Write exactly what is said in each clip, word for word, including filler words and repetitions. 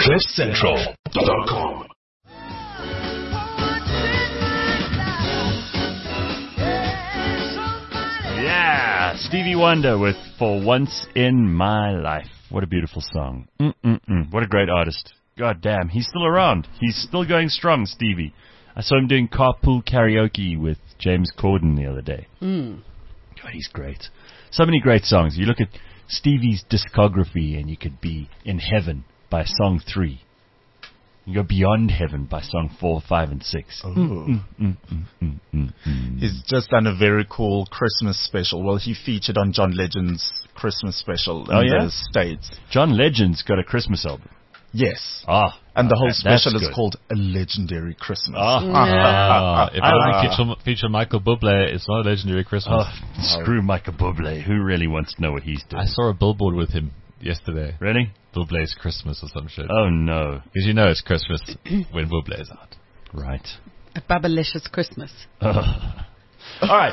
cliff central dot com. Yeah, Stevie Wonder with For Once in My Life. What a beautiful song. Mm-mm-mm. What a great artist. God damn, he's still around. He's still going strong, Stevie. I saw him doing carpool karaoke with James Corden the other day. Mm. God, he's great. So many great songs. You look at Stevie's discography and you could be in heaven by song three. You go beyond heaven by song four, five, and six. Oh. Mm, mm, mm, mm, mm, mm. He's just done a very cool Christmas special. Well, he featured on John Legend's Christmas special in Oh, yeah? the States. John Legend's got a Christmas album. Yes. Ah. And the whole that- special that's is good. called A Legendary Christmas. Ah. Uh, if I I like feature, feature Michael Bublé, it's not a legendary Christmas. Oh, screw Michael Bublé. Who really wants to know what he's doing? I saw a billboard with him yesterday. Really? Bublé's Christmas or some shit. Oh, no. Because you know it's Christmas when Bublé's out. Right. A Bubblicious Christmas. All right.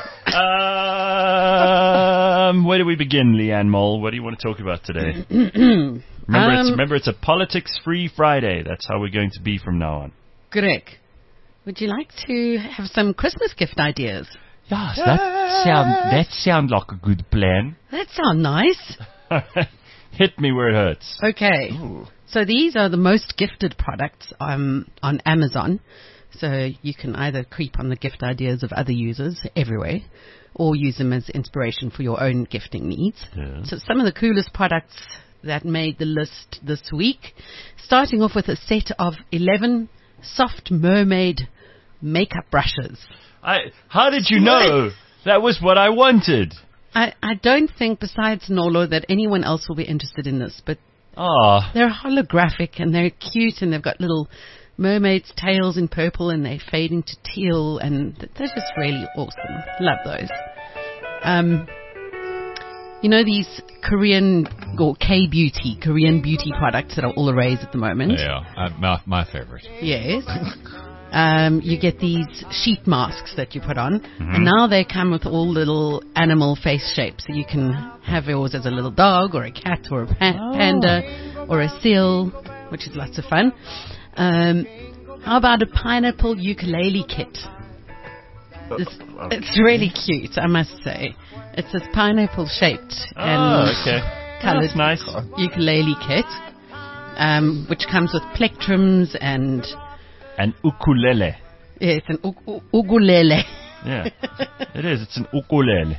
Um, where do we begin, Leanne Mole? What do you want to talk about today? remember, it's, Um, remember, it's a politics-free Friday. That's how we're going to be from now on. Greg, would you like to have some Christmas gift ideas? Yes, that sound that sound like a good plan. That sounds nice. Hit me where it hurts. Okay. So these are the most gifted products um, on Amazon. So you can either creep on the gift ideas of other users everywhere or use them as inspiration for your own gifting needs. Yeah. So some of the coolest products that made the list this week, starting off with a set of eleven soft mermaid makeup brushes. I, how did you know? That was what I wanted. I, I don't think, besides Nolo, that anyone else will be interested in this, but Ah, they're holographic and they're cute and they've got little mermaids' tails in purple and they fade into teal and th- they're just really awesome. Love those. Um, you know these Korean or K-beauty, Korean beauty products that are all the rage at the moment? Yeah, uh, my, my favorite. Yes. Um, you get these sheet masks that you put on, and now they come with all little animal face shapes. So you can have yours as a little dog, or a cat, or a pa- panda, or a seal, which is lots of fun. Um, how about a pineapple ukulele kit? It's, it's really cute, I must say. It's this pineapple shaped and oh, okay. coloured That's nice. ukulele kit, um, which comes with plectrums and An ukulele. yes, an u- u- ukulele. Yeah, it is. It's an ukulele.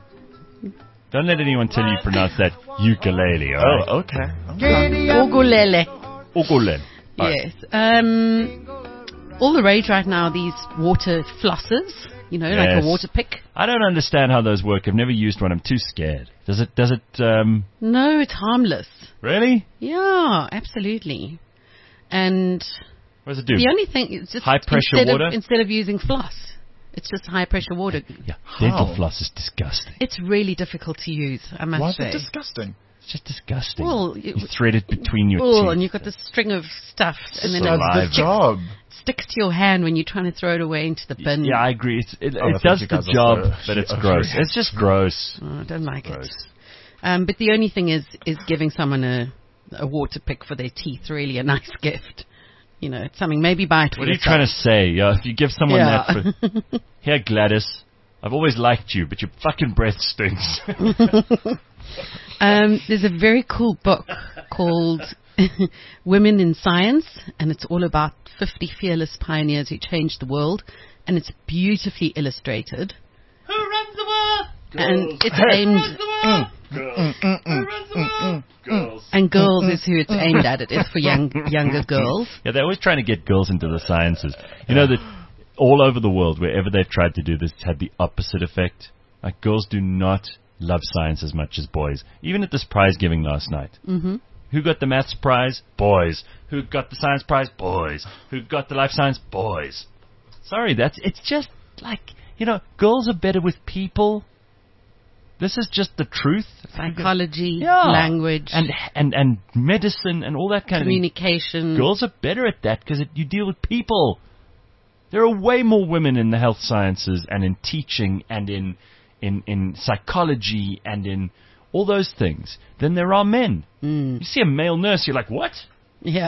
Don't let anyone tell you you pronounce that ukulele. All right? Oh, okay. Ukulele. Ukulele. All right. Yes. Um, all the rage right now are these water flossers. You know, like Yes. a water pick. I don't understand how those work. I've never used one. I'm too scared. Does it? Does it? Um, No, it's harmless. really? Yeah, absolutely. And What does it do? the only thing is just High pressure instead water? Of, instead of using floss, it's just high pressure water. Yeah, dental floss is disgusting. It's really difficult to use, I must Why is say. it disgusting? It's just disgusting. Well, you it- thread it between your Oh, teeth. and you've got this string of stuff, and then Does it the Saliva. job. sticks to your hand when you're trying to throw it away into the bin. Yeah, I agree. It's, it Oh, I it think does you the guys are job, so- but it's Oh, gross. yes. It's just gross. Oh, I don't like Gross. it. Um, but the only thing is, is giving someone a, a water pick for their teeth really a nice gift. You know, it's something. Maybe buy it for What are you yourself. trying to say? Yeah, if you give someone Yeah. that for... Here, Gladys, I've always liked you, but your fucking breath stinks. Um, there's a very cool book called Women in Science, and it's all about fifty fearless pioneers who changed the world, and it's beautifully illustrated. Who runs the world? And it's aimed, Girls. Who runs the world? Girls. and girls is who it's aimed at. It is for young younger girls. Yeah, they're always trying to get girls into the sciences. You know that all over the world, wherever they've tried to do this, it's had the opposite effect. Like, girls do not love science as much as boys. Even at this prize giving last night. Mm-hmm. Who got the maths prize? Boys. Who got the science prize? Boys. Who got the life science? Boys. Sorry, that's it's just like, you know, girls are better with people. This is just the truth. Psychology, Yeah. language, and and and medicine and all that kind of thing. communication. Girls are better at that because you deal with people. There are way more women in the health sciences and in teaching and in in in psychology and in all those things than there are men. Mm. You see a male nurse, you're like, what? Yeah.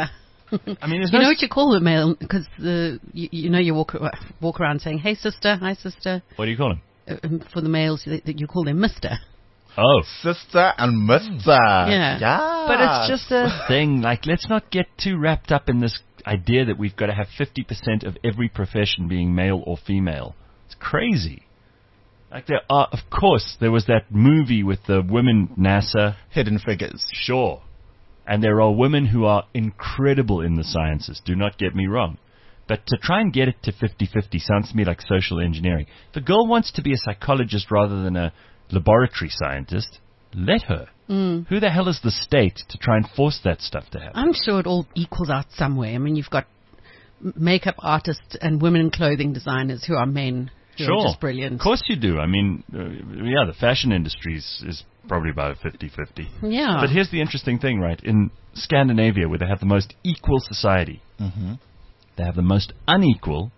I mean, there's You no know what you call a male? Because the you, you know you walk walk around saying, "Hey sister, hi sister." what do you call him? Uh, um, for the males, you, you call them Mister. Oh, Sister and Mister. Yeah. Yeah. but it's just a thing. Like, let's not get too wrapped up in this idea that we've got to have fifty percent of every profession being male or female. It's crazy. Like, there are, of course, there was that movie with the women NASA. Hidden Figures. Sure. And there are women who are incredible in the sciences, do not get me wrong. But to try and get it to fifty-fifty sounds to me like social engineering. If a girl wants to be a psychologist rather than a laboratory scientist, let her. Mm. Who the hell is the state to try and force that stuff to happen? I'm sure it all equals out somewhere. I mean, you've got m- makeup artists and women in clothing designers who are men who Sure. are just brilliant. Of course you do. I mean, uh, yeah, the fashion industry is, is probably about fifty-fifty. Yeah. But here's the interesting thing, right? In Scandinavia, where they have the most equal society, Mm-hmm. they have the most unequal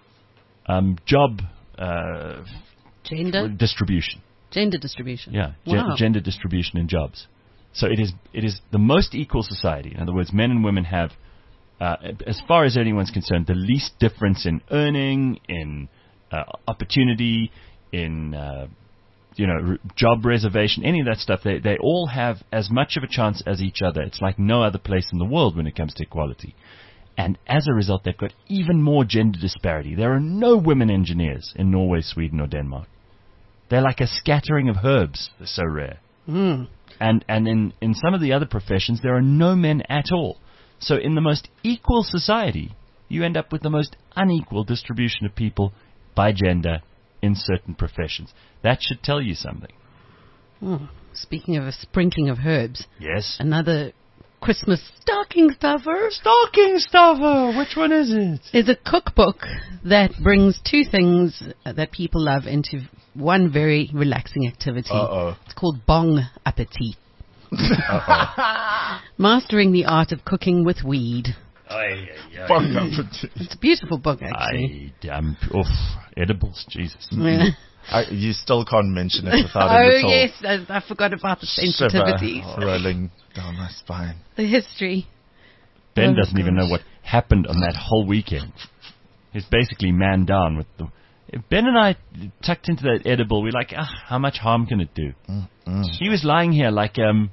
um, job uh, Gender distribution. gender distribution. Yeah, gen- Wow. gender distribution in jobs. So it is it is the most equal society. In other words, men and women have, uh, as far as anyone's concerned, the least difference in earning, in uh, opportunity, in uh, you know r- job reservation, any of that stuff. They they all have as much of a chance as each other. It's like no other place in the world when it comes to equality. And as a result, they've got even more gender disparity. There are no women engineers in Norway, Sweden, or Denmark. They're like a scattering of herbs. They're so rare. Mm. And and in, in some of the other professions, there are no men at all. So in the most equal society, you end up with the most unequal distribution of people by gender in certain professions. That should tell you something. Oh, speaking of a sprinkling of herbs, Yes. another Christmas stocking stuffer Stocking stuffer! Which one is it? is a cookbook that brings two things that people love into one very relaxing activity. Uh-oh. It's called Bong Appetit. Uh-oh. Mastering the Art of Cooking with Weed. Ay, ay, Fuck up. It's a beautiful book, actually. I, um, oof, edibles, Jesus. Yeah. I, you still can't mention it without a Oh, little yes, I, I forgot about the shiver sensitivities. rolling down my spine. The history. Ben Oh, doesn't even know gosh. what happened on that whole weekend. He's basically man down with the... Ben and I tucked into that edible. We're like, ah, how much harm can it do? Mm, mm. He was lying here like um,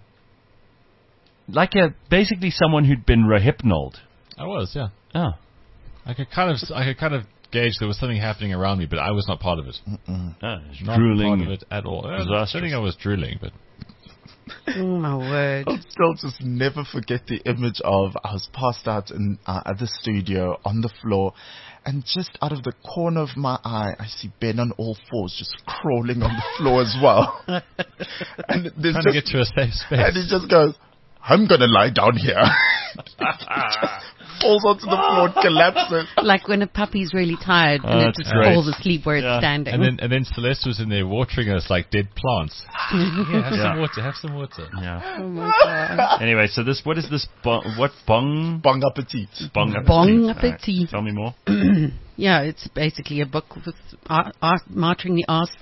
like a basically someone who'd been rohypnoled. I was, yeah. Oh, I could kind of, I could kind of gauge there was something happening around me, but I was not part of it. Mm-mm. oh he's Not drooling. part of it at all. I Disastrous. don't think I was drooling, but Oh, my word. I'll still just never forget the image of I was passed out in uh, at the studio on the floor, and just out of the corner of my eye, I see Ben on all fours just crawling on the floor as well. and there's trying just, to get to a safe and space. he just goes, "I'm gonna lie down here." Just falls onto the floor and collapses. Like when a puppy's really tired Oh, and it that's just great. falls asleep where Yeah. it's standing. And then, and then Celeste was in there watering us like dead plants. Yeah, have Yeah. some water. Have some water. Yeah. oh, my God. Anyway, so this, what is this? Bon, what bong? Bon appetit. Bong Bong appetit. All right, appetit. tell me more. Yeah, it's basically a book with art, art, martyring the arst.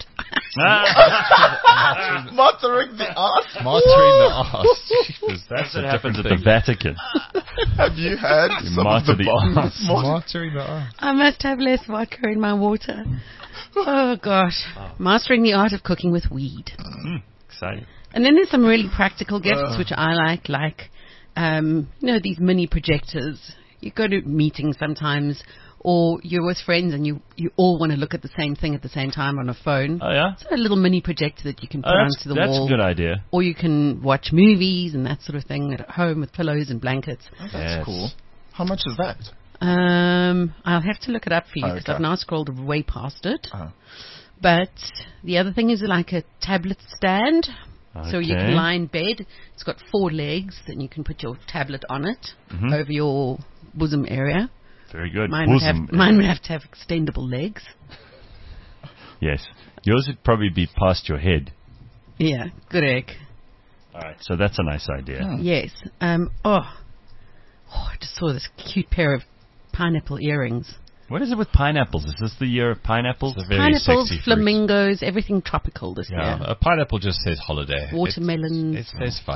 Muttering the ass. Martyring the arse. Jesus, that's That's a what happens at different the thing. Vatican. Have you had You some of martyr the the bongs? arse. Martyring the arse. I must have less vodka in my water. Oh, gosh. Mastering the art of cooking with weed. Mm, exciting. And then there's some really practical gifts, Uh. which I like, like, um, you know, these mini projectors. You go to meetings sometimes, or you're with friends and you, you all want to look at the same thing at the same time on a phone. Oh yeah. So a little mini projector that you can put Oh, that's onto the that's wall. a good idea. Or you can watch movies and that sort of thing at home with pillows and blankets. That's Yes. cool. How much is that? Um, I'll have to look it up for you because Okay. I've now scrolled way past it. Uh, But the other thing is like a tablet stand. So you Okay. can lie in bed. It's got four legs, and you can put your tablet on it Mhm. over your bosom area. Very good. Mine would, Bosom. have, mine would have to have extendable legs. Yes. Yours would probably be past your head. Yeah, good egg. All right. So that's a nice idea. Hmm. Yes. Um. Oh. oh, I just saw this cute pair of pineapple earrings. What is it with pineapples? Is this the year of pineapples? It's a very Pineapples, sexy fruit. flamingos, everything tropical this Yeah, year. a pineapple just says holiday. Watermelons. It, it says fun.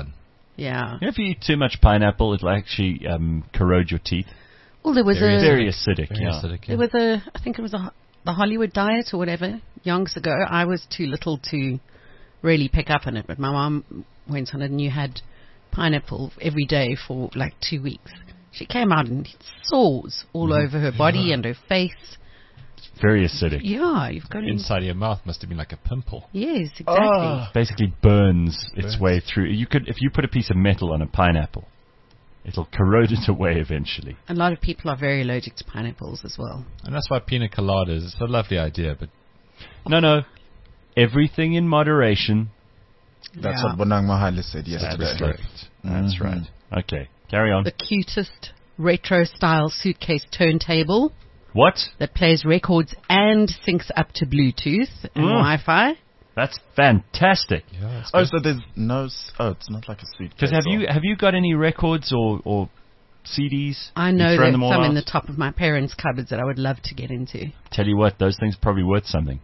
Yeah. If you eat too much pineapple, it'll actually um, corrode your teeth. Well, there was Very a Very acidic, Very yeah. acidic, yeah. there was a I think it was a the Hollywood diet or whatever yonks ago. I was too little to really pick up on it, but my mom went on it and you had pineapple every day for like two weeks. She came out in sores all Mm-hmm. over her body and her face. Very acidic. Yeah, you've got to. Inside of your mouth must have been like a pimple. Yes, exactly. Ah. Basically burns its Burns. way through. You could, if you put a piece of metal on a pineapple, it'll corrode it away eventually. A lot of people are very allergic to pineapples as well. And that's why pina coladas is a lovely idea, but No, no. Everything in moderation. That's Yeah. what Bonang Mahali said That's yesterday. correct. That's Mhm. right. Okay, carry on. The cutest retro style suitcase turntable What? that plays records and syncs up to Bluetooth and Mm. Wi-Fi. That's fantastic. yeah, it's Oh, good. so there's no... S- oh, it's not like a suitcase. Because have or- you have you got any records or, or C Ds? I You've know thrown there's them all some in out? the top of my parents' cupboards that I would love to get into. Tell you what, those things are probably worth something.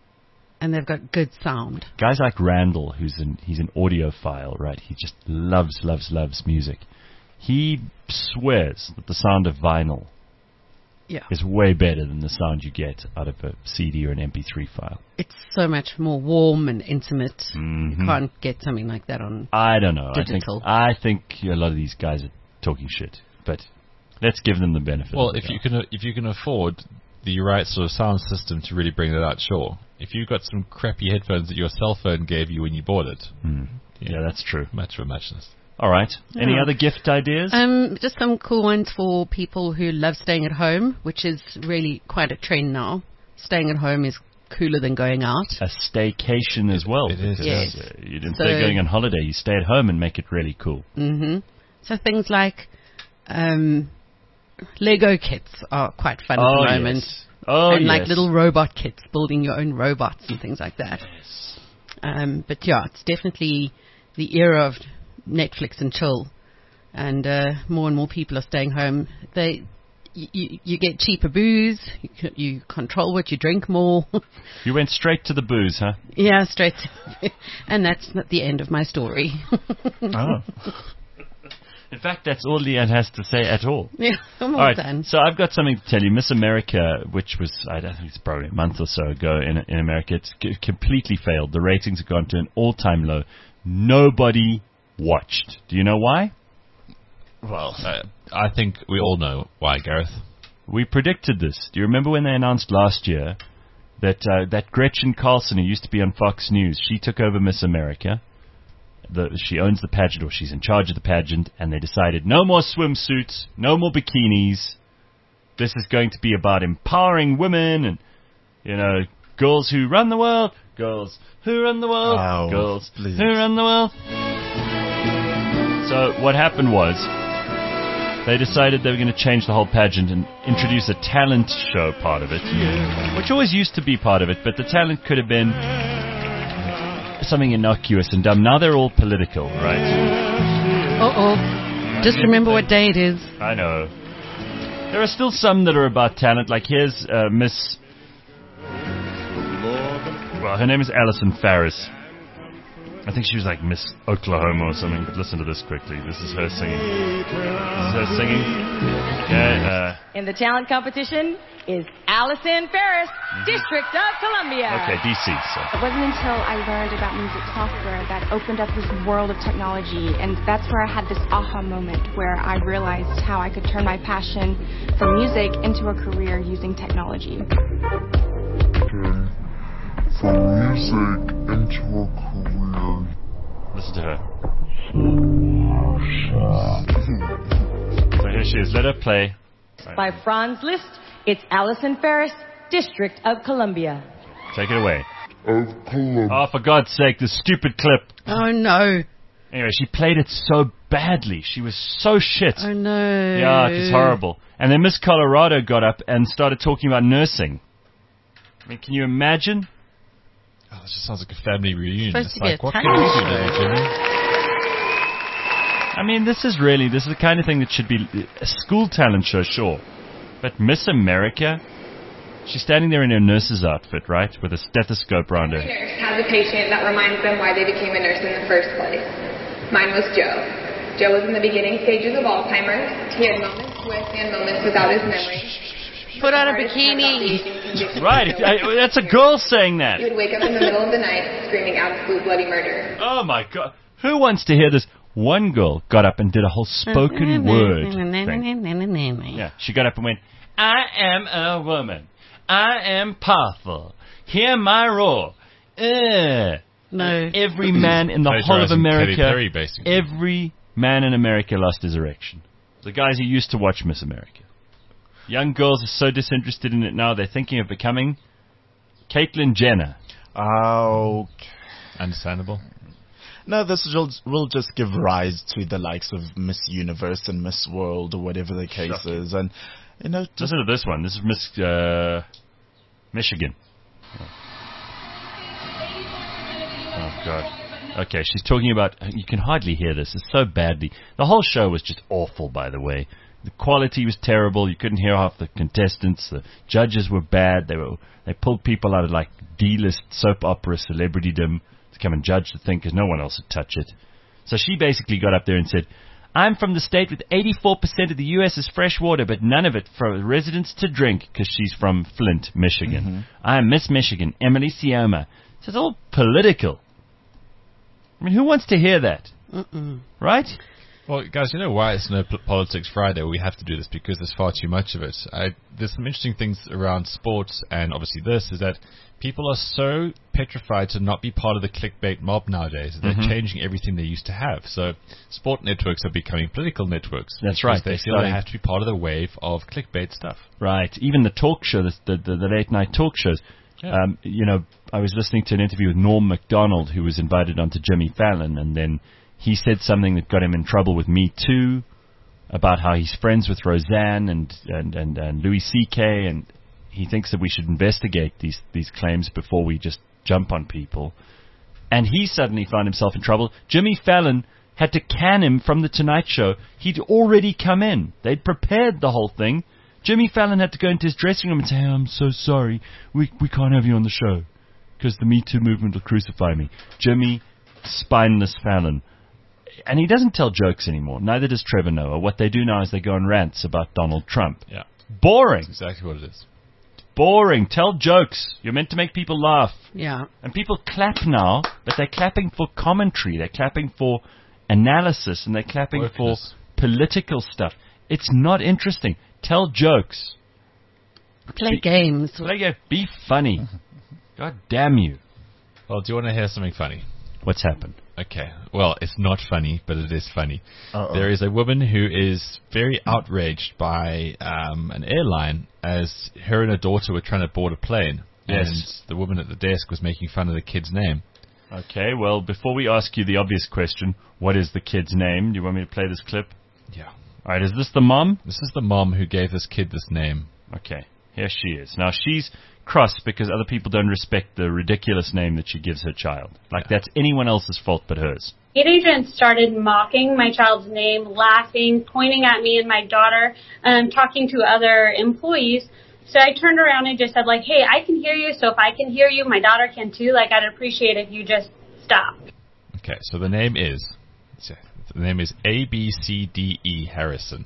And they've got good sound. Guys like Randall, who's an he's an audiophile, right? He just loves, loves, loves music. He swears that the sound of vinyl Yeah. is way better than the sound you get out of a C D or an M P three file. It's so much more warm and intimate. Mhm. You can't get something like that on. I don't know. Digital. I think I think a lot of these guys are talking shit, but let's give them the benefit. Well, of the if you doubt. can if you can afford the right sort of sound system to really bring that out, sure. If you've got some crappy headphones that your cell phone gave you when you bought it, Hmm. Yeah, that's true. much for muchness. All right. Any Yeah. other gift ideas? Um, just some cool ones for people who love staying at home, which is really quite a trend now. Staying at home is cooler than going out. A staycation as well. It is, because, yes. uh, you didn't So- say going on holiday. You stay at home and make it really cool. hmm So things like um, Lego kits are quite fun at Oh, the moment. yes. Oh, and like yes. little robot kits, building your own robots and things like that. Um, but yeah, it's definitely the era of Netflix and chill, and uh, more and more people are staying home. They, you, you, you get cheaper booze, you, c- you control what you drink more. You went straight to the booze, huh? Yeah, straight. To and that's not the end of my story. Oh. In fact, that's all Leanne has to say at all. Yeah, I'm all, All right, done. so I've got something to tell you. Miss America, which was, I don't think it's probably a month or so ago in in America, it's c- completely failed. The ratings have gone to an all-time low. Nobody watched. Do you know why? Well, uh, I think we all know why, Gareth. We predicted this. Do you remember when they announced last year that uh, that Gretchen Carlson, who used to be on Fox News, she took over Miss America. The, she owns the pageant, or she's in charge of the pageant, and they decided no more swimsuits, no more bikinis. This is going to be about empowering women and, you know, girls who run the world, girls who run the world, Oh, girls please. who run the world. So what happened was they decided they were going to change the whole pageant and introduce a talent show part of it, which always used to be part of it, but the talent could have been something innocuous and dumb. Now they're all political, right? Uh-oh. Just remember what day it is. I know. There are still some that are about talent, like here's uh, Miss... Well, her name is Alison Farris. I think she was like Miss Oklahoma or something, but listen to this quickly. This is her singing. This is her singing. Yeah, In the talent competition is Allison Ferris, District of Columbia. uh, okay, D C, so... It wasn't until I learned about music software that opened up this world of technology, and that's where I had this aha moment where I realized how I could turn my passion for music into a career using technology. From music into a career. Listen to her. So here she is. Let her play. By Franz Liszt, it's Allison Ferris, District of Columbia. Take it away. Of Columbia. Oh, for God's sake, this stupid clip. Oh, no. Anyway, she played it so badly. She was so shit. Oh, no. Yeah, it was horrible. And then Miss Colorado got up and started talking about nursing. I mean, can you imagine? Oh, this just sounds like a family reunion. Supposed It's to be like, a what can talent we do show. today, Jimmy? I mean, this is really, this is the kind of thing that should be a school talent show, sure. But Miss America, she's standing there in her nurse's outfit, right, with a stethoscope around her. Every nurse has a patient that reminds them why they became a nurse in the first place. Mine was Joe. Joe was in the beginning stages of Alzheimer's. He had moments with and moments without his memory. Put on a bikini. Right, I, that's a girl saying that. He would wake up in the middle of the night screaming absolute bloody murder. Oh my God. Who wants to hear this? One girl got up and did a whole spoken word thing. Yeah, she got up and went, I am a woman. I am powerful. Hear my roar. Ugh. No. Every man in the whole of America, Perry, basically. every man in America lost his erection. The guys who used to watch Miss America. Young girls are so disinterested in it now, they're thinking of becoming Caitlyn Jenner. Oh, Understandable. no, this will, will just give rise to the likes of Miss Universe and Miss World or whatever the case Shocking. is. And, you know, just, Listen to this one. This is Miss uh, Michigan. Oh, God. Okay, she's talking about... You can hardly hear this. It's so badly. The whole show was just awful, by the way. The quality was terrible. You couldn't hear half the contestants. The judges were bad. They were they pulled people out of like D-list soap opera celebritydom to come and judge the thing because no one else would touch it. So she basically got up there and said, I'm from the state with eighty-four percent of the U S is fresh water, but none of it for residents to drink, because she's from Flint, Michigan. Mm-hmm. I am Miss Michigan, Emily Sioma. So it's all political. I mean, who wants to hear that? Mm-mm. Right? Well, guys, you know why it's no P- Politics Friday? We have to do this because there's far too much of it. I, there's some interesting things around sports, and obviously this, is that people are so petrified to not be part of the clickbait mob nowadays. They're Mm-hmm. changing everything they used to have. So sport networks are becoming political networks. That's right. They They're feel starting- they have to be part of the wave of clickbait stuff. Right. Even the talk show, the, the, the late night talk shows. Yeah. Um, you know, I was listening to an interview with Norm Macdonald, who was invited onto Jimmy Fallon, and then he said something that got him in trouble with Me Too, about how he's friends with Roseanne and, and, and, and Louis C K, and he thinks that we should investigate these, these claims before we just jump on people. And he suddenly found himself in trouble. Jimmy Fallon had to can him from The Tonight Show. He'd already come in. They'd prepared the whole thing. Jimmy Fallon had to go into his dressing room and say, hey, I'm so sorry. We, we can't have you on the show because the Me Too movement will crucify me. Jimmy Spineless Fallon. And he doesn't tell jokes anymore. Neither does Trevor Noah. What they do now is they go on rants about Donald Trump. Yeah. Boring. That's exactly what it is. Boring. Tell jokes. You're meant to make people laugh. Yeah. And people clap now, but they're clapping for commentary. They're clapping for analysis, and they're clapping Wokeness. for political stuff. It's not interesting. Tell jokes. Play Be- games. Play game. Be funny. God damn you. Well, do you want to hear something funny? What's happened? Okay. Well, it's not funny, but it is funny. Uh-oh. There is a woman who is very outraged by um, an airline as her and her daughter were trying to board a plane. Yes. And the woman at the desk was making fun of the kid's name. Okay, well, before we ask you the obvious question, what is the kid's name? Do you want me to play this clip? Yeah. All right, is this the mom? This is the mom who gave this kid this name. Okay, here she is. Now, she's cross because other people don't respect the ridiculous name that she gives her child. Like, that's anyone else's fault but hers. Gate agents started mocking my child's name, laughing, pointing at me and my daughter, um, talking to other employees. So I turned around and just said, like, hey, I can hear you, so if I can hear you, my daughter can too. Like, I'd appreciate if you just stop. Okay, so the name is... The name is A B C D E Harrison.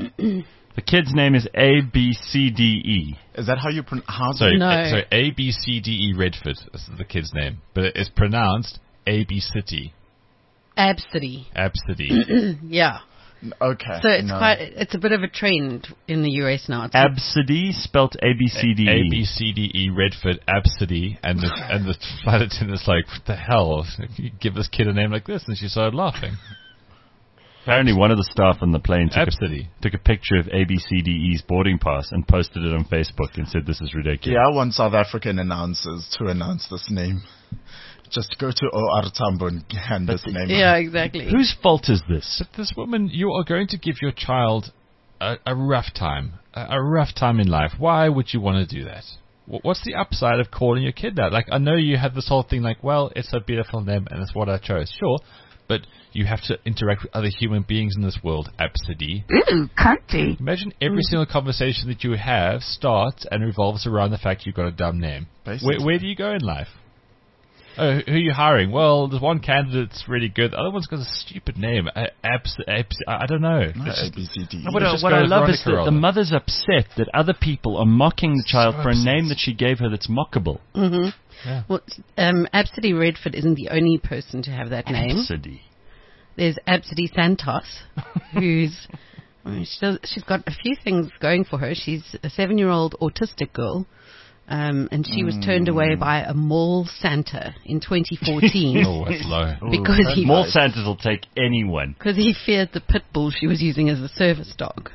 The kid's name is A B C D E. Is that how you pronounce Sorry, it? No. uh, sorry, A B C D E Redford is the kid's name. But it's pronounced A B City. Absidy. Absidy. Yeah. Okay. So it's no. quite, it's a bit of a trend in the U S now. It's Absidy, spelt A B C D A B E. C D E Redford Absidy, and the and the flight attendant's like, what the hell? You give this kid a name like this, and she started laughing. Apparently one of the staff on the plane took Absidy. a, took a picture of A B C D E's boarding pass and posted it on Facebook and said, this is ridiculous. Yeah, I want South African announcers to announce this name. Just go to O R Tambo and hand this name yeah, out. exactly. Whose fault is this? But this woman, you are going to give your child a, a rough time, a, a rough time in life. Why would you want to do that? Wh- What's the upside of calling your kid that? Like, I know you have this whole thing like, well, it's a beautiful name and it's what I chose. Sure, but you have to interact with other human beings in this world. Absidy. Ooh, cunty. Imagine every single conversation that you have starts and revolves around the fact you've got a dumb name. Where, Basically. where do you go in life? Oh, who are you hiring? Well, there's one candidate's really good. The other one's got a stupid name. Uh, abs, abs, I don't know. No, It's A just- B C D. No, what Let's I, just what go I with love is Veronica that the rather. mother's upset that other people are mocking the child So for a upset. name that she gave her that's mockable. hmm Yeah. Well, um, Absidy Redford isn't the only person to have that name. Absidy. There's Absidy Santos, who's well, she does, she's got a few things going for her. She's a seven-year-old autistic girl, um, and she was turned away by a mall Santa in twenty fourteen Oh, that's low. because he Mall Santas will take anyone. because he feared the pit bull she was using as a service dog.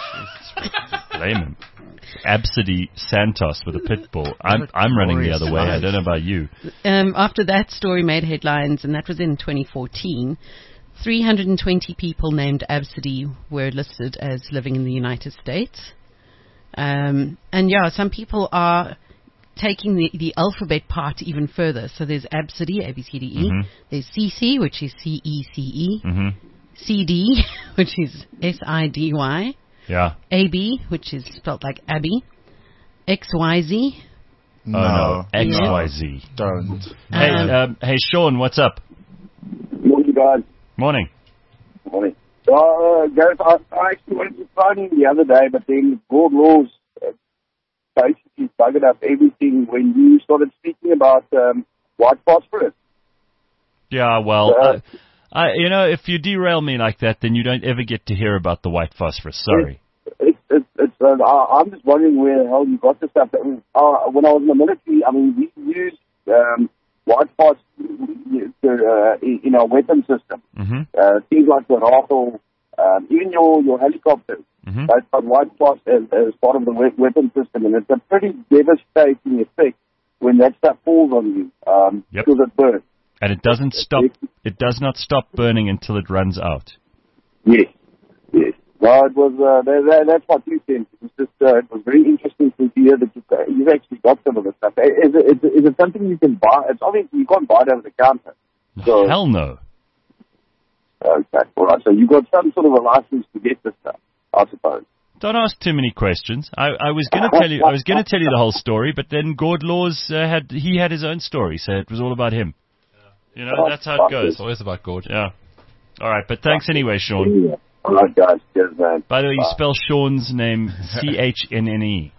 Blame him. Absidy Santos with a pit bull. I'm I'm running the glorious other way. I life. don't know about you. Um, after that story made headlines, and that was in twenty fourteen, three hundred twenty people named Absidy were listed as living in the United States. Um, and yeah, some people are taking the, the alphabet part even further. So there's Absidy, A B C D E. Mhm. There's C C, which is C E C E. hmm C D, which is S I D Y. Yeah. A B, which is spelled like Abby. X Y Z. No, Oh no. X Yeah. Y Z. don't. Hey, Um, um, hey, Sean, what's up? Morning, guys. Morning. Morning. So, uh, Gareth, I, I actually wanted to phone in the other day, but then Gord Laws uh, basically buggered up everything when you started speaking about um, white phosphorus. Yeah, well, Uh, uh, I, you know, if you derail me like that, then you don't ever get to hear about the white phosphorus. Sorry. It's, it's, it's, uh, I- I'm just wondering where the hell you got this stuff. Uh, when I was in the military, I mean, we used um, white phos uh, in our weapon system. hmm Uh, things like the rifle, um, even your, your helicopters. hmm They've got white phos as, as part of the we- weapon system, and it's a pretty devastating effect when that stuff falls on you, um, Yep. because it burns. And it doesn't stop. It does not stop burning until it runs out. Yes, yes. No, it was, uh, that, that, that's what you said. It was just, uh, it was very interesting to hear that you've, got- you've actually got some of the stuff. Is it, is, it, is it something you can buy? It's obviously, you can't buy it over the counter. So, Hell no. okay, all right. So you got some sort of a license to get this stuff, I suppose. Don't ask too many questions. I, I was going to tell you. I was going to tell you the whole story, but then Gord Laws uh, had he had his own story, so it was all about him. You know, that's how it goes. It's always about Gord. Yeah. All right, but thanks anyway, Sean. Yeah. All right, guys. Cheers, man. By the way, you Bye. spell Sean's name C H N N E,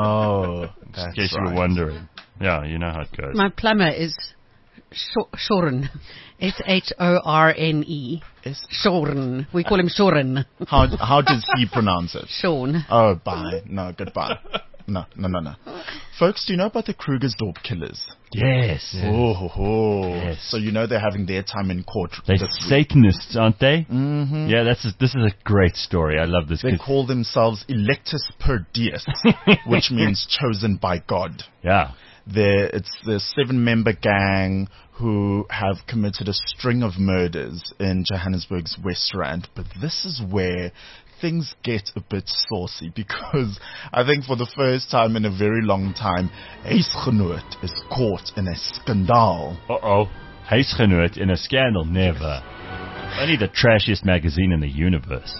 Oh, in that's case you right. were wondering. Yeah, you know how it goes. My plumber is Sho- Shoren. S H O R N E. Is- Shoren. We call him Shoren. How how does he pronounce it? Sean. Oh, bye. No, goodbye. No, no, no, no. Folks, do you know about the Krugersdorp killers? Yes. Oh, ho, ho. Yes. So you know they're having their time in court They're this week. Satanists, aren't they? Mm-hmm. Yeah, that's a, this is a great story. I love this. They 'cause- call themselves Electus per Deus, which means chosen by God. yeah. There, it's the seven-member gang who have committed a string of murders in Johannesburg's West Rand. But this is where things get a bit saucy, because I think for the first time in a very long time, Huisgenoot is caught in a scandal. Uh-oh. Huisgenoot in a scandal. Never. Only the trashiest magazine in the universe.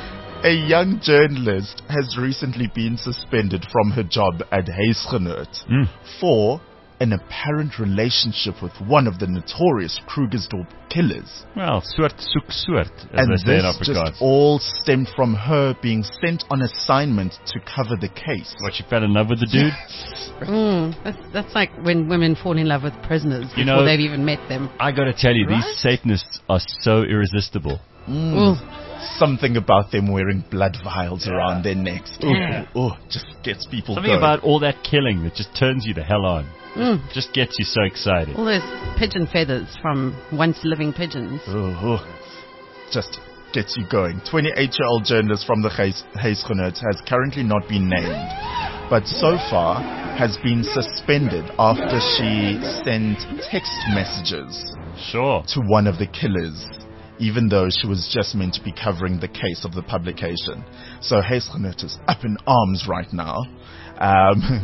A young journalist has recently been suspended from her job at Huisgenoot Mm. for an apparent relationship with one of the notorious Krugersdorp killers. Well, soort soek soort, as And they say in this just Afrikaans. all stemmed from her being sent on assignment to cover the case. What, she fell in love with the dude? Mm, that's, that's like when women fall in love with prisoners before You know- they've even met them. I gotta tell you, Right? these Satanists are so irresistible. Mm. Ooh. Something about them wearing blood vials around their necks. Ooh, Yeah. ooh, ooh, just gets people Something going. about all that killing that just turns you the hell on. Mm. Just gets you so excited. All those pigeon feathers from once living pigeons. Ooh, ooh. Just gets you going. twenty-eight-year-old journalist from the Huisgenoot has currently not been named, but so far has been suspended after she sent text messages Sure. to one of the killers, even though she was just meant to be covering the case of the publication. So Huisgenoot is up in arms right now,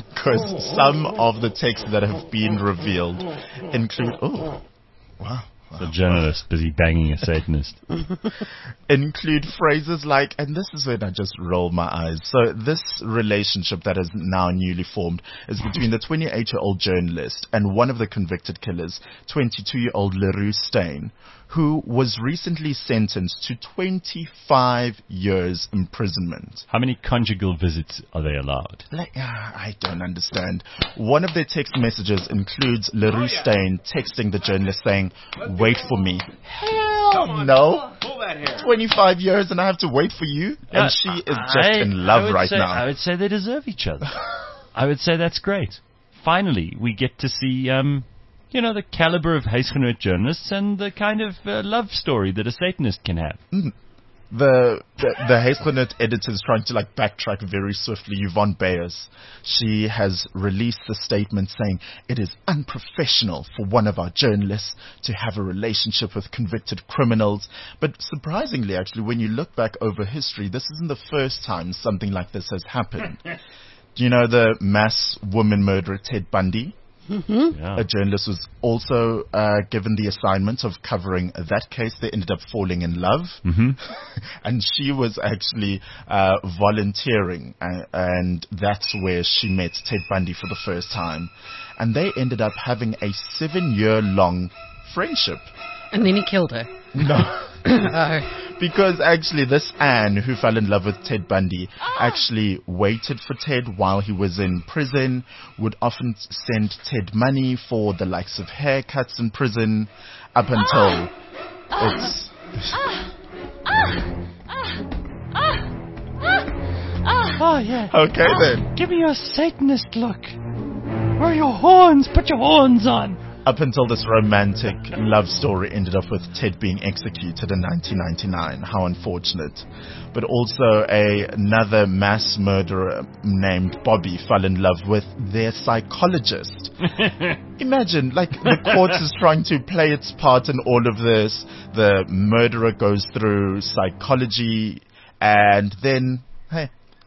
because some of the texts that have been revealed include... Oh, wow. The journalist busy banging a Satanist. Include phrases like, and this is when I just roll my eyes. So this relationship that is now newly formed is between the twenty-eight-year-old journalist and one of the convicted killers, twenty-two-year-old LaRue Stein, who was recently sentenced to twenty-five years imprisonment. How many conjugal visits are they allowed? Like, uh, I don't understand. One of their text messages includes LaRue Stein texting the journalist saying, wait for me. Hell no. twenty-five years and I have to wait for you? And Uh, she is just I- in I love would right say, now. I would say they deserve each other. I would say that's great. Finally, we get to see, um, you know, the caliber of Huisgenoot journalists and the kind of uh, love story that a Satanist can have. Mm. The the, the Huisgenoot editor is trying to like backtrack very swiftly. Yvonne Bayers, she has released the statement saying it is unprofessional for one of our journalists to have a relationship with convicted criminals. But surprisingly, actually, when you look back over history, this isn't the first time something like this has happened. Do you know the mass woman murderer Ted Bundy? Mm-hmm. Yeah. A journalist was also uh, given the assignment of covering that case. They ended up falling in love. Mm-hmm. And she was actually uh, volunteering, uh, and that's where she met Ted Bundy for the first time. And they ended up having a seven-year-long friendship. And then he killed her. No. Oh. Because actually this Anne, who fell in love with Ted Bundy, actually waited for Ted while he was in prison, would often send Ted money for the likes of haircuts in prison, up until it's... Oh, yeah. Okay then. Give me your Satanist look. Where are your horns? Put your horns on. Up until this romantic love story ended up with Ted being executed in nineteen ninety-nine. How unfortunate. But also a, another mass murderer named Bobby fell in love with their psychologist. Imagine, like, the court is trying to play its part in all of this. The murderer goes through psychology and then, hey,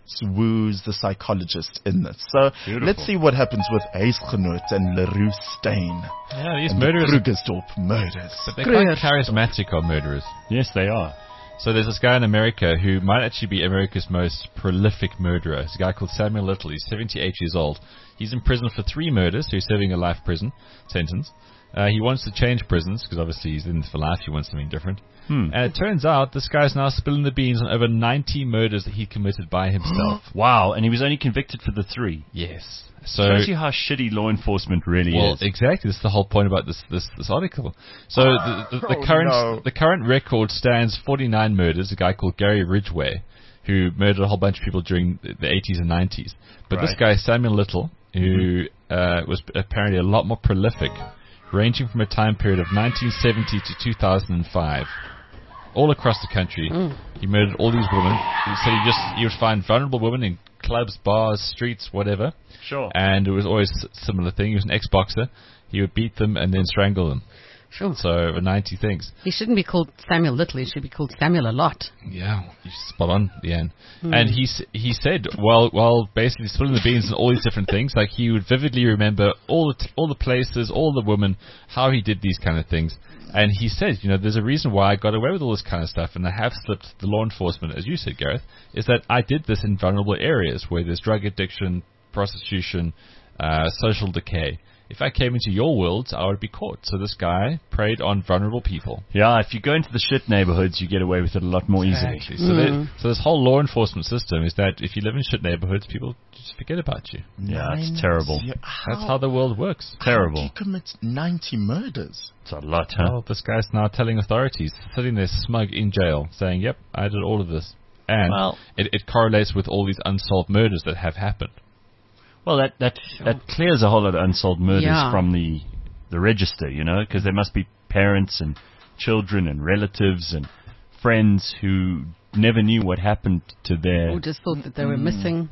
woos the psychologist in this. So Beautiful. let's see what happens with Huisgenoot and LaRue Stein. Yeah, these and murderers, the Krugersdorp murders. but they're quite charismatic, our murderers. Yes, they are. So there's this guy in America who might actually be America's most prolific murderer. It's a guy called Samuel Little. He's seventy-eight years old. He's in prison for three murders, so he's serving a life prison sentence. Uh, he wants to change prisons, because obviously he's in for life. He wants something different. Hmm. And it turns out this guy's now spilling the beans on over ninety murders that he committed by himself. Wow, and he was only convicted for the three. Yes. So Shows you how shitty law enforcement really well, is. exactly. That's the whole point about this this, this article. So the, the, the Oh, current no. the current record stands forty-nine murders. A guy called Gary Ridgway, who murdered a whole bunch of people during the, the eighties and nineties. But this Right. guy Samuel Little, who uh, was apparently a lot more prolific, ranging from a time period of nineteen seventy to two thousand five. All across the country, Mm. he murdered all these women. He said he just he would find vulnerable women in clubs, bars, streets, whatever. Sure. And it was always a similar thing. He was an ex-boxer. He would beat them and then strangle them. Sure. So over ninety things. He shouldn't be called Samuel Little. He should be called Samuel a lot. Yeah, you're spot on, Leanne. Hmm. And he s- he said, while while basically spilling the beans and all these different things, like he would vividly remember all the t- all the places, all the women, how he did these kind of things. And he said, you know, there's a reason why I got away with all this kind of stuff, and I have slipped the law enforcement, as you said, Gareth, is that I did this in vulnerable areas where there's drug addiction, prostitution, uh, social decay. If I came into your world, I would be caught. So this guy preyed on vulnerable people. Yeah, if you go into the shit neighborhoods, you get away with it a lot more easily. Exactly. So, that, so this whole law enforcement system is that if you live in shit neighborhoods, people just forget about you. Yeah, it's terrible. Yeah, That's how the world works. Terrible. How do you commit ninety murders? It's a lot, huh? Well, this guy's now telling authorities, sitting there smug in jail, saying, yep, I did all of this. And Well- it, it correlates with all these unsolved murders that have happened. Well, that that that clears a whole lot of unsolved murders Yeah. from the the register, you know, because there must be parents and children and relatives and friends who never knew what happened to their. Or just thought that they were missing.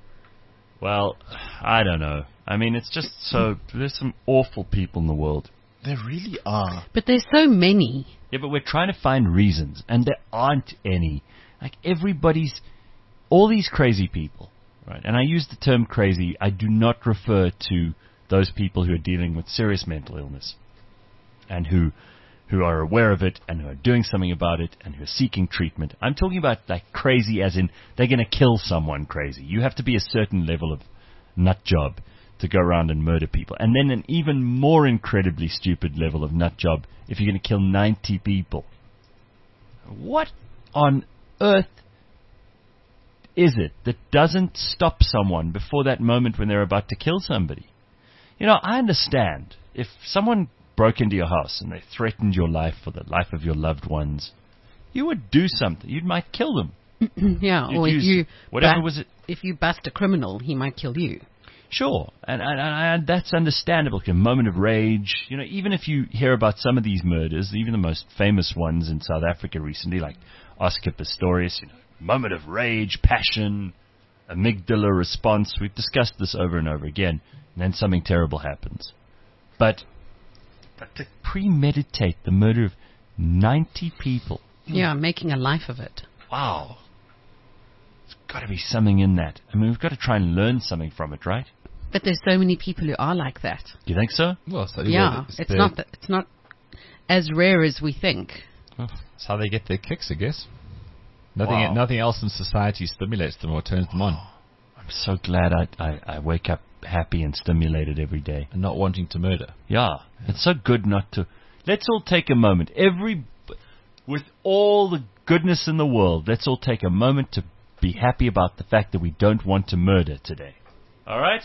Well, I don't know. I mean, it's just so there's some awful people in the world. There really are. But there's so many. Yeah, but we're trying to find reasons, and there aren't any. Like everybody's, all these crazy people. Right, and I use the term crazy. I do not refer to those people who are dealing with serious mental illness and who who are aware of it and who are doing something about it and who are seeking treatment. I'm talking about like crazy as in they're going to kill someone crazy. You have to be a certain level of nut job to go around and murder people. And then an even more incredibly stupid level of nut job if you're going to kill ninety people. What on earth is it that doesn't stop someone before that moment when they're about to kill somebody? You know, I understand. If someone broke into your house and they threatened your life or the life of your loved ones, you would do something. You might kill them. yeah, You'd or if you whatever bu- was it. If you bust a criminal, he might kill you. Sure, and, and, and that's understandable. A moment of rage, you know. Even if you hear about some of these murders, even the most famous ones in South Africa recently, like Oscar Pistorius, you know, moment of rage, passion, amygdala response. We've discussed this over and over again, and then something terrible happens. But, but to premeditate the murder of ninety people. Yeah, making a life of it. Wow. There's got to be something in that. I mean, we've got to try and learn something from it, right? But there's so many people who are like that. Do you think so? Well, so Yeah, it's, it's the- not that, it's not as rare as we think. Well, that's how they get their kicks, I guess. Nothing, Wow. nothing else in society stimulates them or turns them on. I'm so glad I, I, I wake up happy and stimulated every day. And not wanting to murder. Yeah, it's so good not to. Let's all take a moment. Every, with all the goodness in the world, let's all take a moment to be happy about the fact that we don't want to murder today. All right?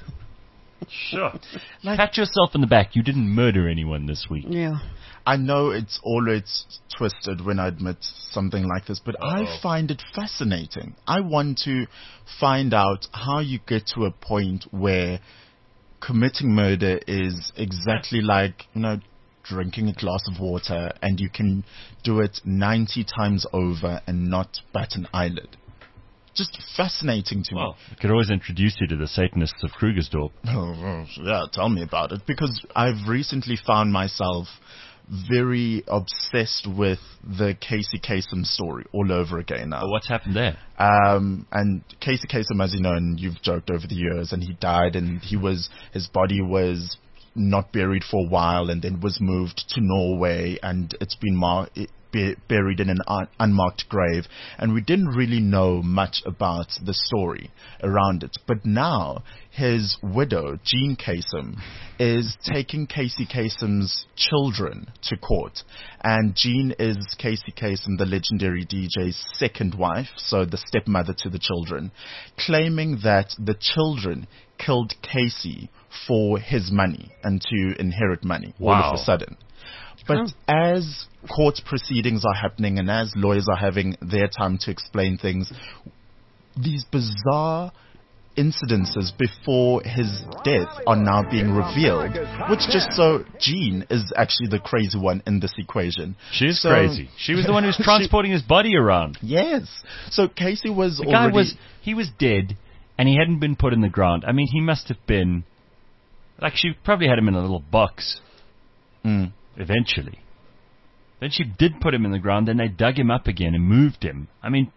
Sure. Like, pat yourself in the back. You didn't murder anyone this week. Yeah. I know it's always twisted when I admit something like this, but Uh-oh. I find it fascinating. I want to find out how you get to a point where committing murder is exactly like, you know, drinking a glass of water and you can do it ninety times over and not bat an eyelid. Just fascinating to Well, I could always introduce you to the Satanists of Krugersdorp. me. Oh, yeah, tell me about it. Because I've recently found myself very obsessed with the Casey Kasem story all over again now. But what's happened there? Um, and Casey Kasem, as you know, and you've joked over the years, and he died, and he was his body was not buried for a while, and then was moved to Norway, and it's been mar- it, be- buried in an un- unmarked grave, and we didn't really know much about the story around it. But now his widow, Jean Kasem, is taking Casey Kasem's children to court. And Jean is Casey Kasem, the legendary D J's second wife, so the stepmother to the children, claiming that the children killed Casey for his money and to inherit money all Wow. of a sudden. But as court proceedings are happening and as lawyers are having their time to explain things, these bizarre incidences before his death are now being revealed, which just so Jean is actually the crazy one in this equation. She's So- crazy. She was the one who was She- transporting his body around. Yes. So Casey was The guy already... was, he was dead, and he hadn't been put in the ground. I mean, he must have been, like, she probably had him in a little box, Mm. eventually. Then she did put him in the ground, then they dug him up again and moved him. I mean,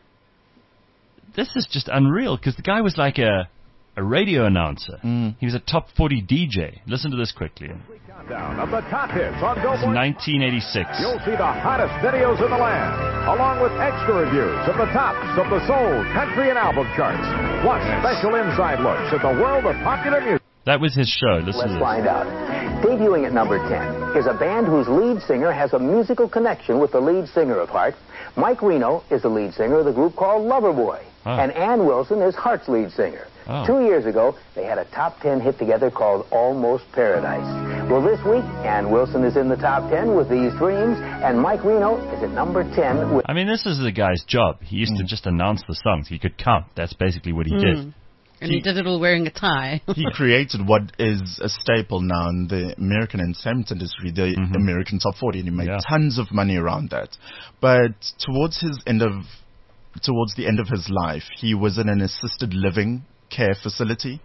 this is just unreal, because the guy was like a, a radio announcer. Mm. He was a top forty D J. Listen to this quickly. Countdown of the top hits on This is Billboard. nineteen eighty-six. You'll see the hottest videos in the land, along with extra reviews of the tops of the soul, country, and album charts. Plus special inside looks at the world of popular music. That was his show. Listen Let's to this. find out. Debuting at number ten is a band whose lead singer has a musical connection with the lead singer of Heart. Mike Reno is the lead singer of the group called Loverboy. Oh. And Ann Wilson is Heart's lead singer. Oh. Two years ago, they had a top ten hit together called Almost Paradise. Well, this week, Ann Wilson is in the top ten with These Dreams, and Mike Reno is at number ten with... I mean, this is the guy's job. He used to just announce the songs. He could count. That's basically what he Mm. did. And he, did it all wearing a tie. He created what is a staple now in the American entertainment industry, the Mhm. American Top forty, and he made Yeah. tons of money around that. But towards his end of, towards the end of his life, he was in an assisted living care facility,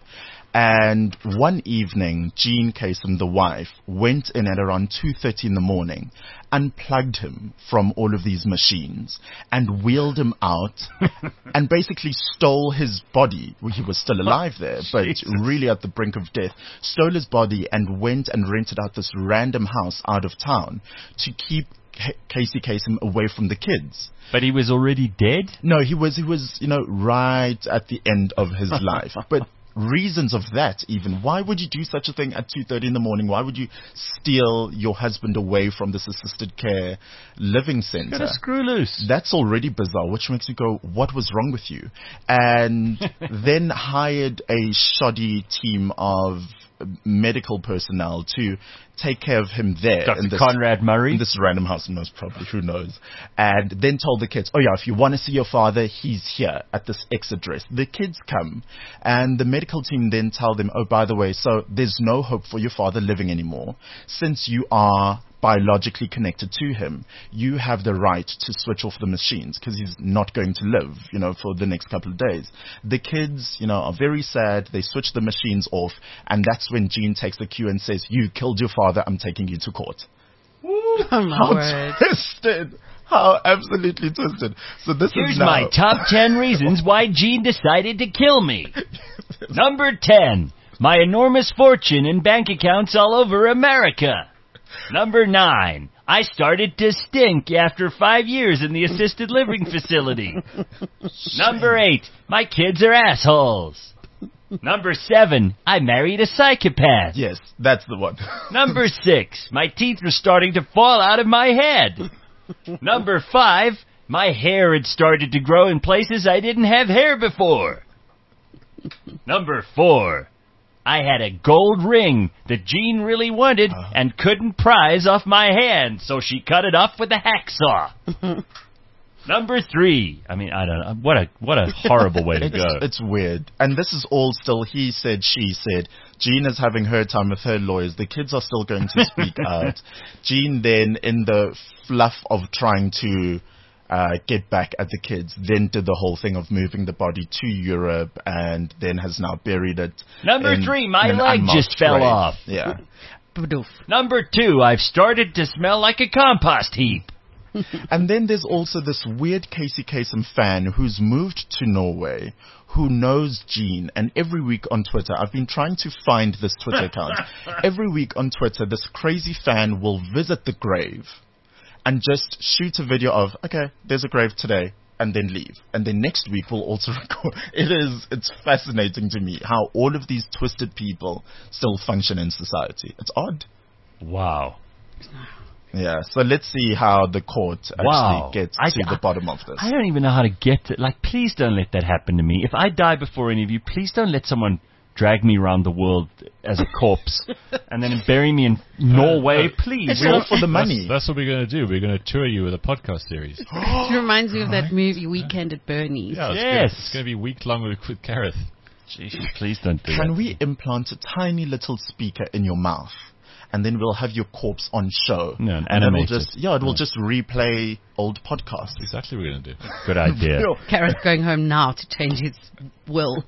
And one evening, Jean Kasem, the wife, went in at around two thirty in the morning, unplugged him from all of these machines, and wheeled him out, and basically stole his body. Well, he was still alive there, but Jesus. Really at the brink of death. Stole his body and went and rented out this random house out of town to keep Casey Kasem away from the kids. But he was already dead? No, he was, he was, you know, right at the end of his life. But reasons of that even. Why would you do such a thing at two thirty in the morning? Why would you steal your husband away from this assisted care living center? Got a screw loose. That's already bizarre, which makes me go, what was wrong with you? And then hired a shoddy team of medical personnel to take care of him there. Doctor in this, Conrad Murray? In this random house, most probably, who knows. And then told the kids, oh yeah, if you want to see your father, he's here at this X address. The kids come, and the medical team then tell them, oh, by the way, so there's no hope for your father living anymore. Since you are biologically connected to him, you have the right to switch off the machines because he's not going to live, you know, for the next couple of days. The kids, you know, are very sad. They switch the machines off, and that's when Jean takes the cue and says, you killed your father, I'm taking you to court. Oh, my How word. twisted. How absolutely twisted. So this Here's is now my top ten reasons why Jean decided to kill me. Number ten, my enormous fortune in bank accounts all over America. Number nine, I started to stink after five years in the assisted living facility. Number eight, my kids are assholes. Number seven, I married a psychopath. Yes, that's the one. Number six, my teeth were starting to fall out of my head. Number five, my hair had started to grow in places I didn't have hair before. Number four, I had a gold ring that Jean really wanted uh. and couldn't prise off my hand, so she cut it off with a hacksaw. Number three, I mean, I don't know, what a what a horrible way to it's, go. It's weird. And this is all still he said, she said. Jean is having her time with her lawyers. The kids are still going to speak out. Jean then, in the fluff of trying to Uh, get back at the kids, then did the whole thing of moving the body to Europe, and then has now buried it. Number in, three, my in leg just fell grave. off. Yeah. Number two, I've started to smell like a compost heap. And then there's also this weird Casey Kasem fan who's moved to Norway, who knows Jean, and every week on Twitter, I've been trying to find this Twitter account. Every week on Twitter, this crazy fan will visit the grave and just shoot a video of, okay, there's a grave today, and then leave. And then next week we'll also record. It is, it's fascinating to me how all of these twisted people still function in society. It's odd. Wow. Yeah, so let's see how the court actually wow. gets I, to I, the bottom of this. I don't even know how to get to, like, please don't let that happen to me. If I die before any of you, please don't let someone drag me around the world as a corpse and then bury me in Norway, please. It's all for the money. That's, that's what we're going to do. We're going to tour you with a podcast series. It reminds me of that movie, Weekend at Bernie's. Yeah, it's yes. Gonna, it's going to be week long with, with Gareth. Jeez, please don't do Can that. Can we implant a tiny little speaker in your mouth? And then we'll have your corpse on show. No, an and it will animated. just, yeah, it will yeah. just replay old podcasts. Exactly what we're going to do. Good idea. Gareth going home now to change his will.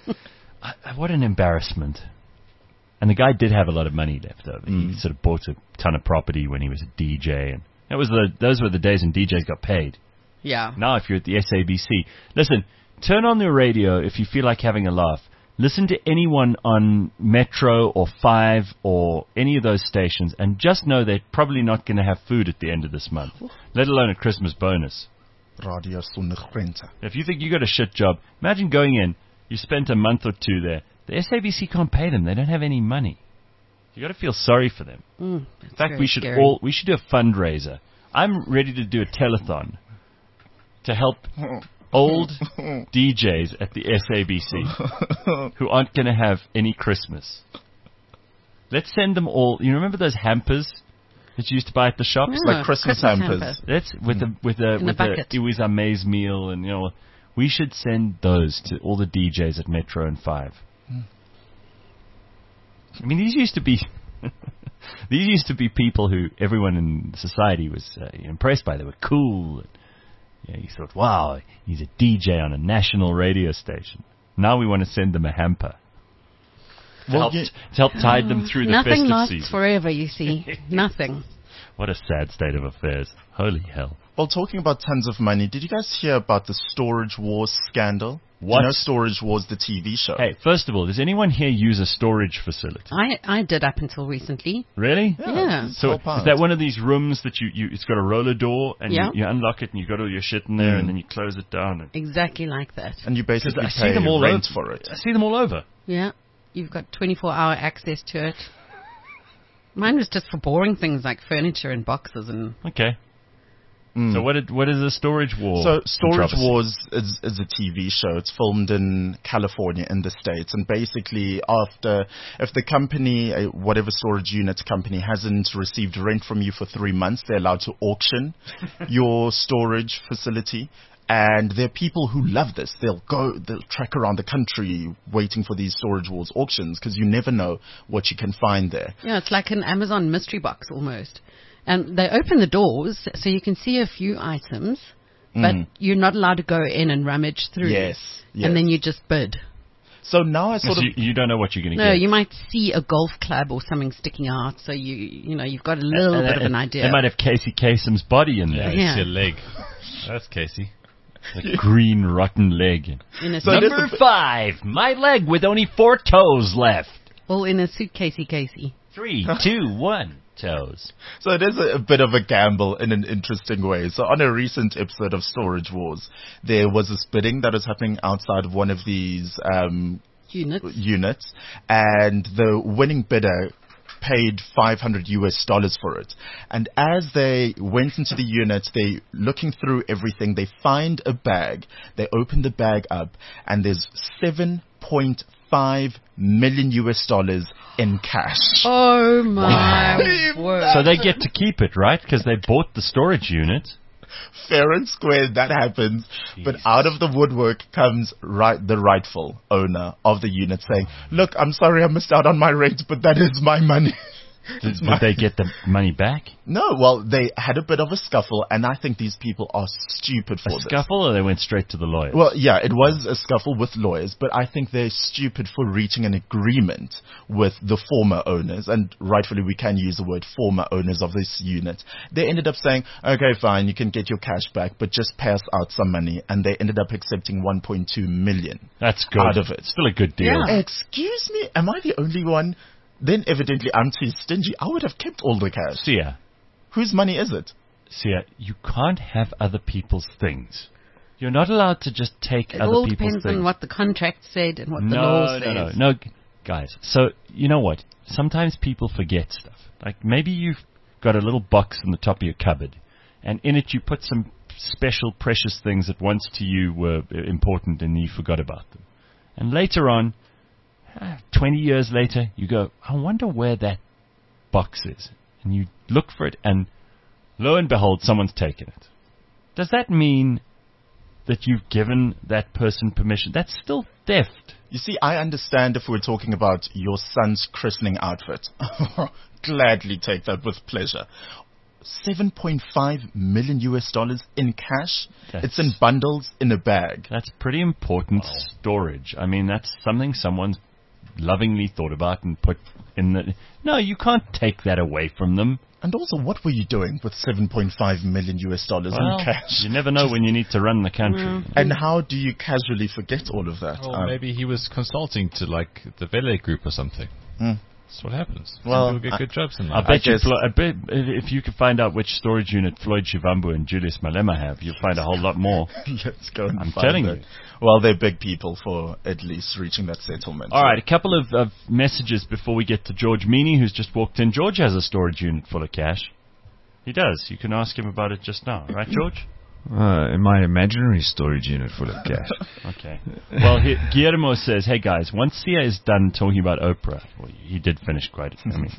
I, what an embarrassment. And the guy did have a lot of money left over. Mm. He sort of bought a ton of property when he was a D J. And that was the, those were the days when D Js got paid. Yeah. Now if you're at the S A B C, listen, turn on the radio if you feel like having a laugh. Listen to anyone on Metro or Five or any of those stations and just know they're probably not going to have food at the end of this month, let alone a Christmas bonus. Radio Sonnegrente. If you think you got a shit job, imagine going in, you spent a month or two there. The S A B C can't pay them. They don't have any money. You got to feel sorry for them. Mm, In fact, we should scary. all we should do a fundraiser. I'm ready to do a telethon to help old D Js at the S A B C who aren't going to have any Christmas. Let's send them all. You remember those hampers that you used to buy at the shops, yeah, like Christmas, Christmas hampers? hamper. That's with a with a In with a a bucket. it was a maize meal, and you know we should send those to all the D Js at Metro and Five. I mean, these used to be these used to be people who everyone in society was uh, impressed by. They were cool. And, you know, you thought, wow, he's a D J on a national radio station. Now we want to send them a hamper. It's Well, helped, you- it's helped tide them through the Nothing festive lasts season. forever, you see. Nothing. What a sad state of affairs. Holy hell. Well, talking about tons of money, did you guys hear about the Storage Wars scandal? What? You know Storage Wars, the T V show? Hey, first of all, does anyone here use a storage facility? I I did up until recently. Really? Yeah. So all part. is that one of these rooms that you, you it's got a roller door and Yeah. you, you unlock it and you got all your shit in there Mm. and then you close it down and Exactly like that. And you basically I see pay them all rent over. for it. I see them all over. Yeah. You've got twenty-four hour access to it. Mine was just for boring things like furniture and boxes and... Okay. Mm. So what did, what is a storage war? So Storage controversy? Wars is, is a T V show. It's filmed in California in the States. And basically after, if the company, uh, whatever storage unit company hasn't received rent from you for three months, they're allowed to auction your storage facility. And there are people who love this. They'll go, they'll trek around the country waiting for these Storage Wars auctions because you never know what you can find there. Yeah, it's like an Amazon mystery box almost. And they open the doors so you can see a few items, but Mm. you're not allowed to go in and rummage through. Yes, yes. And then you just bid. So now I sort So of... you, you don't know what you're going to No, get. you might see a golf club or something sticking out, so you you know you've got a little Uh, bit of an uh, idea. They might have Casey Kasem's body in Yeah, there. Yeah. it's your leg. That's Casey. A green, rotten leg. in a So suit, this Number five, my leg with only four toes left. all in a suitcasey casey. Three, two, one, toes. So it is a, a bit of a gamble in an interesting way. So on a recent episode of Storage Wars, there was this bidding that was happening outside of one of these um, Units. units, and the winning bidder paid five hundred U S dollars for it. And as they went into the unit, they looking through everything, they find a bag, they open the bag up, and there's seven point five million U S dollars in cash. Oh my word! So they get to keep it, right? Because they bought the storage unit. Fair and square, that happens. But out of the woodwork comes right the rightful owner of the unit saying, look, I'm sorry I missed out on my rent, but that is my money. Did, It's did my- they get the money back? No, well, they had a bit of a scuffle, and I think these people are stupid for A this. scuffle, or they went straight to the lawyers? Well, yeah, it was a scuffle with lawyers, but I think they're stupid for reaching an agreement with the former owners, and rightfully we can use the word former owners of this unit. They ended up saying, okay, fine, you can get your cash back, but just pay us out some money, and they ended up accepting one point two million That's good. out of it. Still a good deal. Yeah. Excuse me, am I the only one? Then evidently I'm too stingy. I would have kept all the cash. Sia, Whose money is it? Sia, you can't have other people's things. You're not allowed to just take It other all people's depends things. on what the contract said and what the no, law no, says. no, no, g- guys. So you know what? Sometimes people forget stuff. Like maybe you've got a little box in the top of your cupboard, and in it you put some special, precious things that once to you were uh, important, and you forgot about them. And later on, uh, twenty years later, you go, I wonder where that box is, and you look for it, and lo and behold, someone's taken it. Does that mean that you've given that person permission? That's still theft. You see, I understand if we're talking about your son's christening outfit. Gladly take that with pleasure. seven point five million U S dollars in cash? That's- It's in bundles in a bag. That's pretty important storage. I mean, that's something someone's lovingly thought about and put in the... No, you can't take that away from them. And also, what were you doing with seven point five million U S dollars Well, in cash? you never know when you need to run the country. Mm. And how do you casually forget all of that? Or Um, maybe he was consulting to like the Vele Group or something. Mm. That's what happens. Well, Some people get good jobs in I life. bet I you, guess- Flo- I bet if you could find out which storage unit Floyd Shivambu and Julius Malema have, you'll find a whole lot more. Let's go and I'm find telling that. you. Well, they're big people for at least reaching that settlement. All right, a couple of, of messages before we get to George Meany, who's just walked in. George has a storage unit full of cash. He does. You can ask him about it just now, right, George? Uh, in my imaginary storage unit full of cash. Okay. Well, he, Guillermo says, hey guys, once Sia is done talking about Oprah, well, he did finish quite, I mean,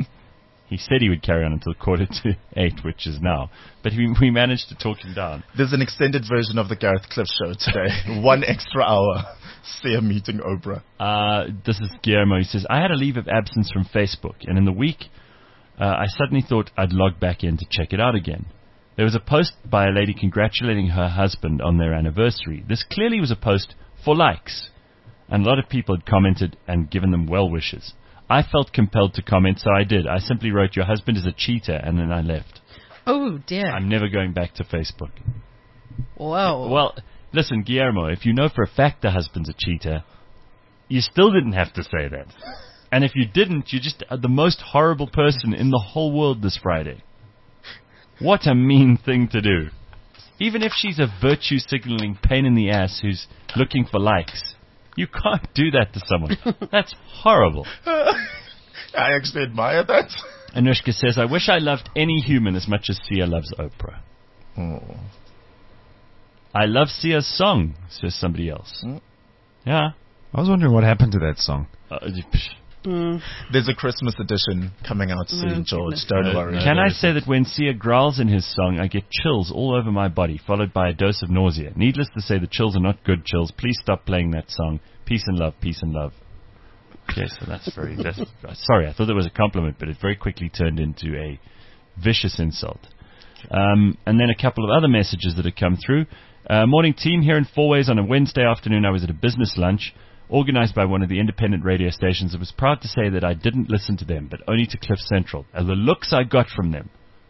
he said he would carry on until quarter to eight, which is now, but we, we managed to talk him down. There's an extended version of the Gareth Cliff show today. One extra hour. See a meeting Oprah. Uh, this is Guillermo. He says, I had a leave of absence from Facebook, and in the week, uh, I suddenly thought I'd log back in to check it out again. There was a post by a lady congratulating her husband on their anniversary. This clearly was a post for likes. and a lot of people had commented and given them well wishes. I felt compelled to comment, so I did. I simply wrote, "Your husband is a cheater," and then I left. Oh, dear. I'm never going back to Facebook. Whoa. Well, listen, Guillermo, if you know for a fact the husband's a cheater, you still didn't have to say that. And if you didn't, you're just the most horrible person in the whole world this Friday. What a mean thing to do. Even if she's a virtue-signaling pain in the ass who's looking for likes, you can't do that to someone. That's horrible. I actually admire that. Anushka says, "I wish I loved any human as much as Sia loves Oprah." Oh. "I love Sia's song," says somebody else. Mm. Yeah. I was wondering what happened to that song. Uh, Mm. There's a Christmas edition coming out soon, Mm, George. Don't Uh, worry. Can I say that when Sia growls in his song, I get chills all over my body, followed by a dose of nausea. Needless to say, the chills are not good chills. Please stop playing that song. Peace and love, peace and love. Okay, so that's very... That's, sorry, I thought that was a compliment, but it very quickly turned into a vicious insult. Um, and then a couple of other messages that had come through. Uh, morning team, here in Fourways on a Wednesday afternoon. I was at a business lunch organized by one of the independent radio stations. I was proud to say that I didn't listen to them, but only to Cliff Central. And the looks I got from them.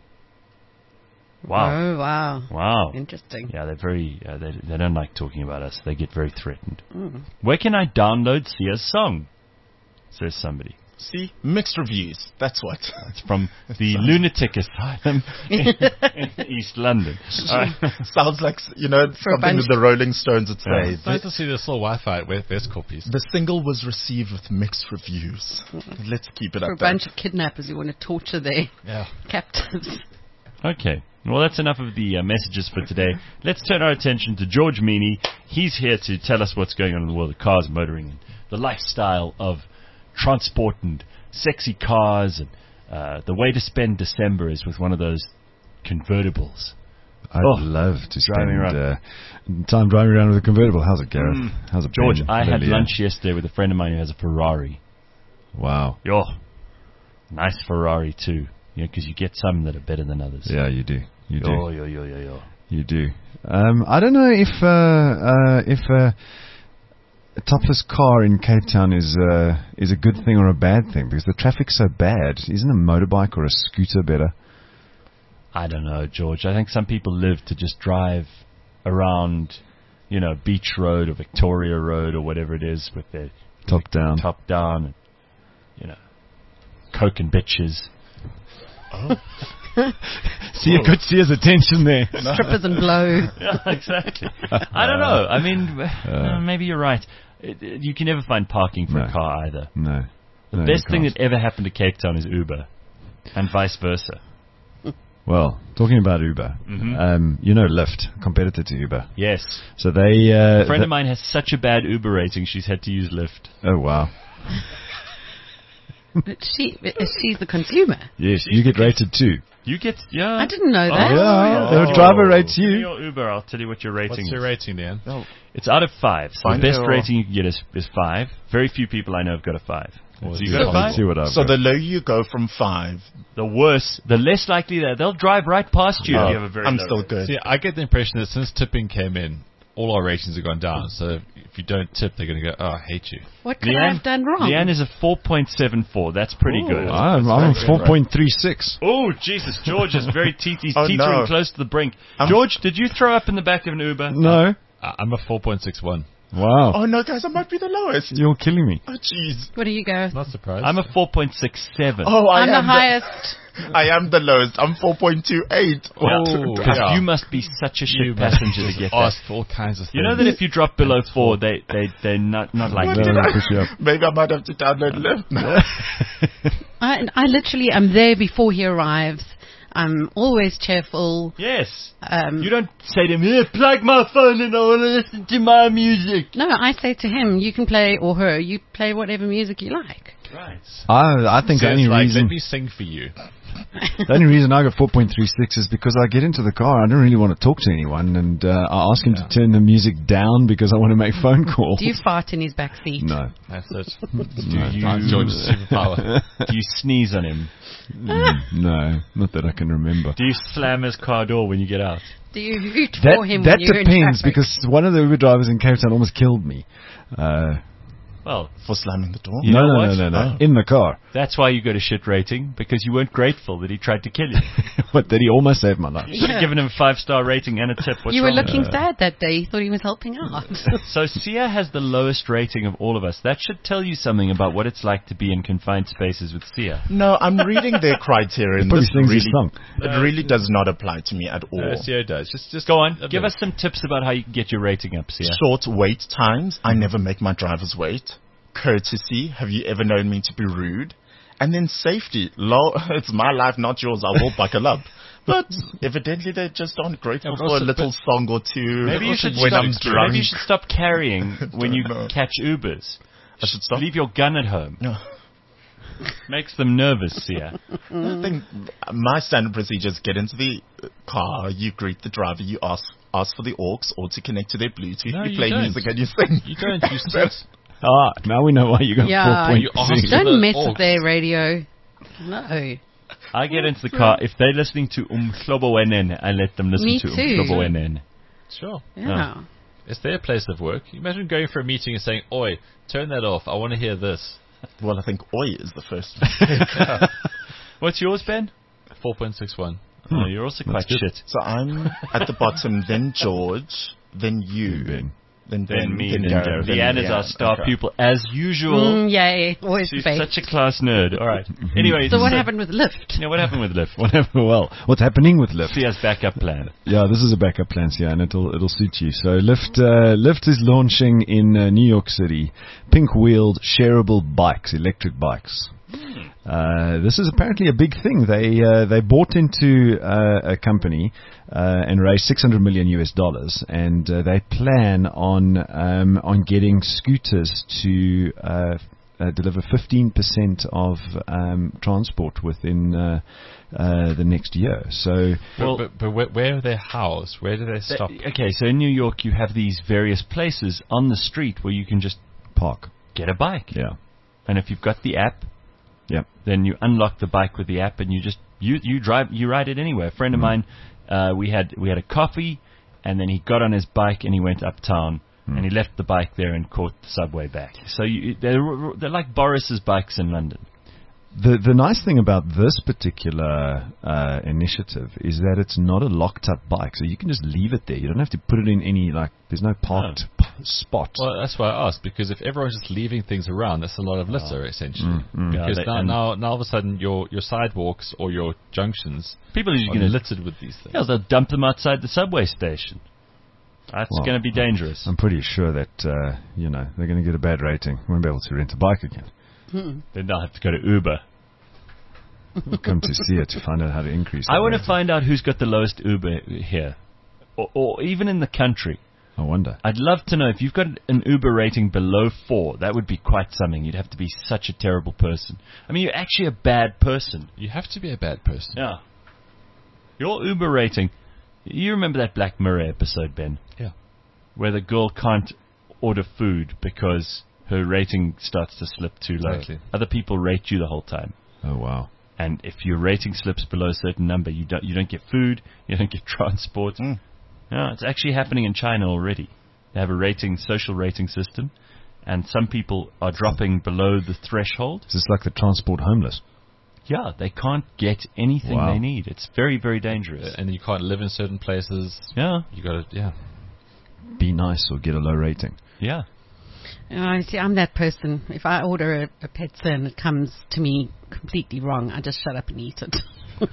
Wow. Oh, wow. Wow. Interesting. Yeah, they're very, uh, they, they don't like talking about us. They get very threatened. Mm. Where can I download Sia's song? Says somebody. See? Mixed reviews. That's what. It's from the Lunatic Asylum in, in East London. Uh, Sounds like, you know, something that the Rolling Stones would say. Yeah. It's nice to see this little Wi-Fi with this copies. The single was received with mixed reviews. Mm. Let's keep it For up a there. bunch of kidnappers who want to torture their yeah. captives. Okay. Well, that's enough of the uh, messages for today. Let's turn our attention to George Meany. He's here to tell us what's going on in the world of cars, motoring, and the lifestyle of transport and sexy cars. And uh, the way to spend December is with one of those convertibles. I'd oh, love to driving spend uh, time driving around with a convertible. How's it, Gareth? Mm. How's it George, been? I had Lillian? lunch yesterday with a friend of mine who has a Ferrari. Wow. Yo, nice Ferrari too. Yeah, because you get some that are better than others. Yeah, you do. You do. Yo, yo, yo, yo, yo. You do. Um, I don't know if uh, uh, if uh, a topless car in Cape Town is uh, is a good thing or a bad thing, because the traffic's so bad. Isn't a motorbike or a scooter better? I don't know, George. I think some people live to just drive around, you know, Beach Road or Victoria Road or whatever it is with their top down, top down, and, you know, coke and bitches. Oh. See, you could see his attention there. Strippers and blow. Yeah, exactly. I don't know. I mean, uh, maybe you're right. It, it, you can never find parking for no. a car either. No. The no, best thing that ever happened to Cape Town is Uber, and vice versa. Well, talking about Uber, mm-hmm. um, you know Lyft, competitor to Uber. Yes. So they... Uh, a friend of mine has such a bad Uber rating, she's had to use Lyft. Oh, wow. she, she's the consumer. Yes, you get rated too. You get, yeah. I didn't know oh, that. Yeah, oh. the driver rates you. Your Uber, I'll tell you what your rating What's is. your rating, Dan? Oh. It's out of five. So Find the best your- rating you can get is, is five. Very few people I know have got a five. Well, so you got a five? See what I've So got. the lower you go from five, The worse, the less likely that they'll drive right past you. Oh, if you have a very I'm low still rate. good. See, I get the impression that since tipping came in, all our ratings have gone down. So if you don't tip, they're going to go, oh, I hate you. What could I have done wrong? Leanne is a four point seven four. That's pretty Ooh. good. I'm, I'm a four point three six. Oh, Jesus. George is very teeth. He's Oh, teetering no. close to the brink. I'm George, did you throw up in the back of an Uber? No. Uh, I'm a four point six one. Wow. Oh no, guys, I might be the lowest. You're killing me. Oh jeez. What do you go? Not surprised. I'm a four point six seven. Oh, I I'm am the highest. I am the lowest. I'm four point two eight. Oh, Because yeah. you must be such a shit You must passenger to just get ask that. for all kinds of things. You know that if you drop below four, they, they, they're not, not like What that. did I- push you up. Maybe I might have to download Lyft now. I, I literally am there before he arrives. I'm always cheerful. Yes. Um, You don't say to him, here, plug my phone and I want to listen to my music. No, I say to him, you can play, or her, you play whatever music you like. Right. I, I think So the it's only like, reason let me sing for you. the only reason I got four point three six is because I get into the car. I don't really want to talk to anyone, and uh, I ask him Yeah. to turn the music down because I want to make phone calls. Do you fart in his back seat? No. That's it. Do you, That's George's superpower. do you sneeze on him? Mm, no, not that I can remember. Do you slam his car door when you get out? Do you hoot That, for him that when you're in depends, traffic? because one of the Uber drivers in Cape Town almost killed me. Uh, Well, for slamming the door. You no, know no, what? no, no, no, Oh. in the car. That's why you got a shit rating, because you weren't grateful that he tried to kill you. But did he almost save my life? You should have given him a five-star rating and a tip. What's you were wrong with looking that? sad that day. You thought he was helping out. So Sia has the lowest rating of all of us. That should tell you something about what it's like to be in confined spaces with Sia. No, I'm reading their criteria, and Probably this sings his really, song. it really does not apply to me at all. No, S E O does. Just, just Go on. a Give bit. us some tips about how you can get your rating up, Sia. Short wait times. I never make my drivers wait. Courtesy. Have you ever known me to be rude? And then safety. Lo, it's my life, not yours. I will buckle up. But evidently they just aren't grateful Yeah, but for a also- little but- song or two. Maybe you should when stop. I'm drunk. Maybe you should stop carrying when you know. catch Ubers. I should stop. Leave your gun at home. No. Makes them nervous, Sia. I think my standard procedure is get into the car, you greet the driver, you ask ask for the aux or to connect to their Bluetooth, No, you you play don't. music and you sing. You don't. You sit. Ah, now we know why you got Yeah, four point you asked six. for the Don't mess aux. with their radio. No. I get into the car. If they're listening to Umhlobo Wenen, I let them listen Me to too. Umhlobo Wenen. Sure. Yeah. It's their place of work. Imagine going for a meeting and saying, "Oi, turn that off. I want to hear this." Well, I think oi is the first. What's yours, Ben? four point six one. Oh, you're also quite good. shit. So I'm at the bottom, then George, then you, Ben. then Then Ben, me, then then Gareth, Gareth. then Leanne is Leanne. our star Okay. pupil, as usual. Mm, yay. Always She's fake. such a class nerd. All right. Anyway, So what happened with Lyft? Yeah, what happened with Lyft? Whatever. Well, what's happening with Lyft? Sia's backup plan. Yeah, this is a backup plan, yeah, and it'll it'll suit you. So Lyft uh, Lyft is launching in uh, New York City pink-wheeled shareable bikes, electric bikes. Uh, this is apparently a big thing. They uh, they bought into uh, a company uh, and raised six hundred million U S dollars, and uh, they plan on um, on getting scooters to uh, uh, deliver fifteen percent of um, transport within uh, uh, the next year. So, Well- but, but, but where, where are they housed? Where do they stop? Th- Okay, so in New York, you have these various places on the street where you can just park. get a bike. Yeah. And if you've got the app, Yep. then you unlock the bike with the app, and you just you you drive you ride it anywhere. A friend of mine, uh, we had we had a coffee, and then he got on his bike and he went uptown, and he left the bike there and caught the subway back. So you, they're they're like Boris's bikes in London. The the nice thing about this particular uh, initiative is that it's not a locked up bike, so you can just leave it there. You don't have to put it in any, like, there's no parked p- spot. Well, that's why I asked, because if everyone's just leaving things around, that's a lot of litter, essentially. Mm, mm. Yeah, Because they- now, and- now, now all of a sudden, your your sidewalks or your junctions People are just are going to littered with these things. yeah, they'll dump them outside the subway station. That's Well, going to be dangerous. I'm pretty sure that, uh, you know, they're going to get a bad rating. Won't be able to rent a bike again. Hmm. Then they'll have to go to Uber. We'll come to see it to find out how to increase I that want to rating. find out who's got the lowest Uber here, or, or even in the country. I wonder. I'd love to know if you've got an Uber rating below four. That would be quite something. You'd have to be such a terrible person. I mean, you're actually a bad person. You have to be a bad person. Yeah. Your Uber rating. You remember that Black Mirror episode, Ben? Yeah. Where the girl can't order food because her rating starts to slip too low. Exactly. Other people rate you the whole time. Oh, wow. And if your rating slips below a certain number, you don't you don't get food, you don't get transport. Mm. Yeah, it's actually happening in China already. They have a rating, social rating system, and some people are dropping below the threshold. Is this like the transport homeless? Yeah, they can't get anything Wow. they need. It's very, very dangerous. And you can't live in certain places. Yeah, You got to, yeah. Be nice or get a low rating. yeah. Uh, see, I'm that person. If I order a, a pizza and it comes to me completely wrong, I just shut up and eat it.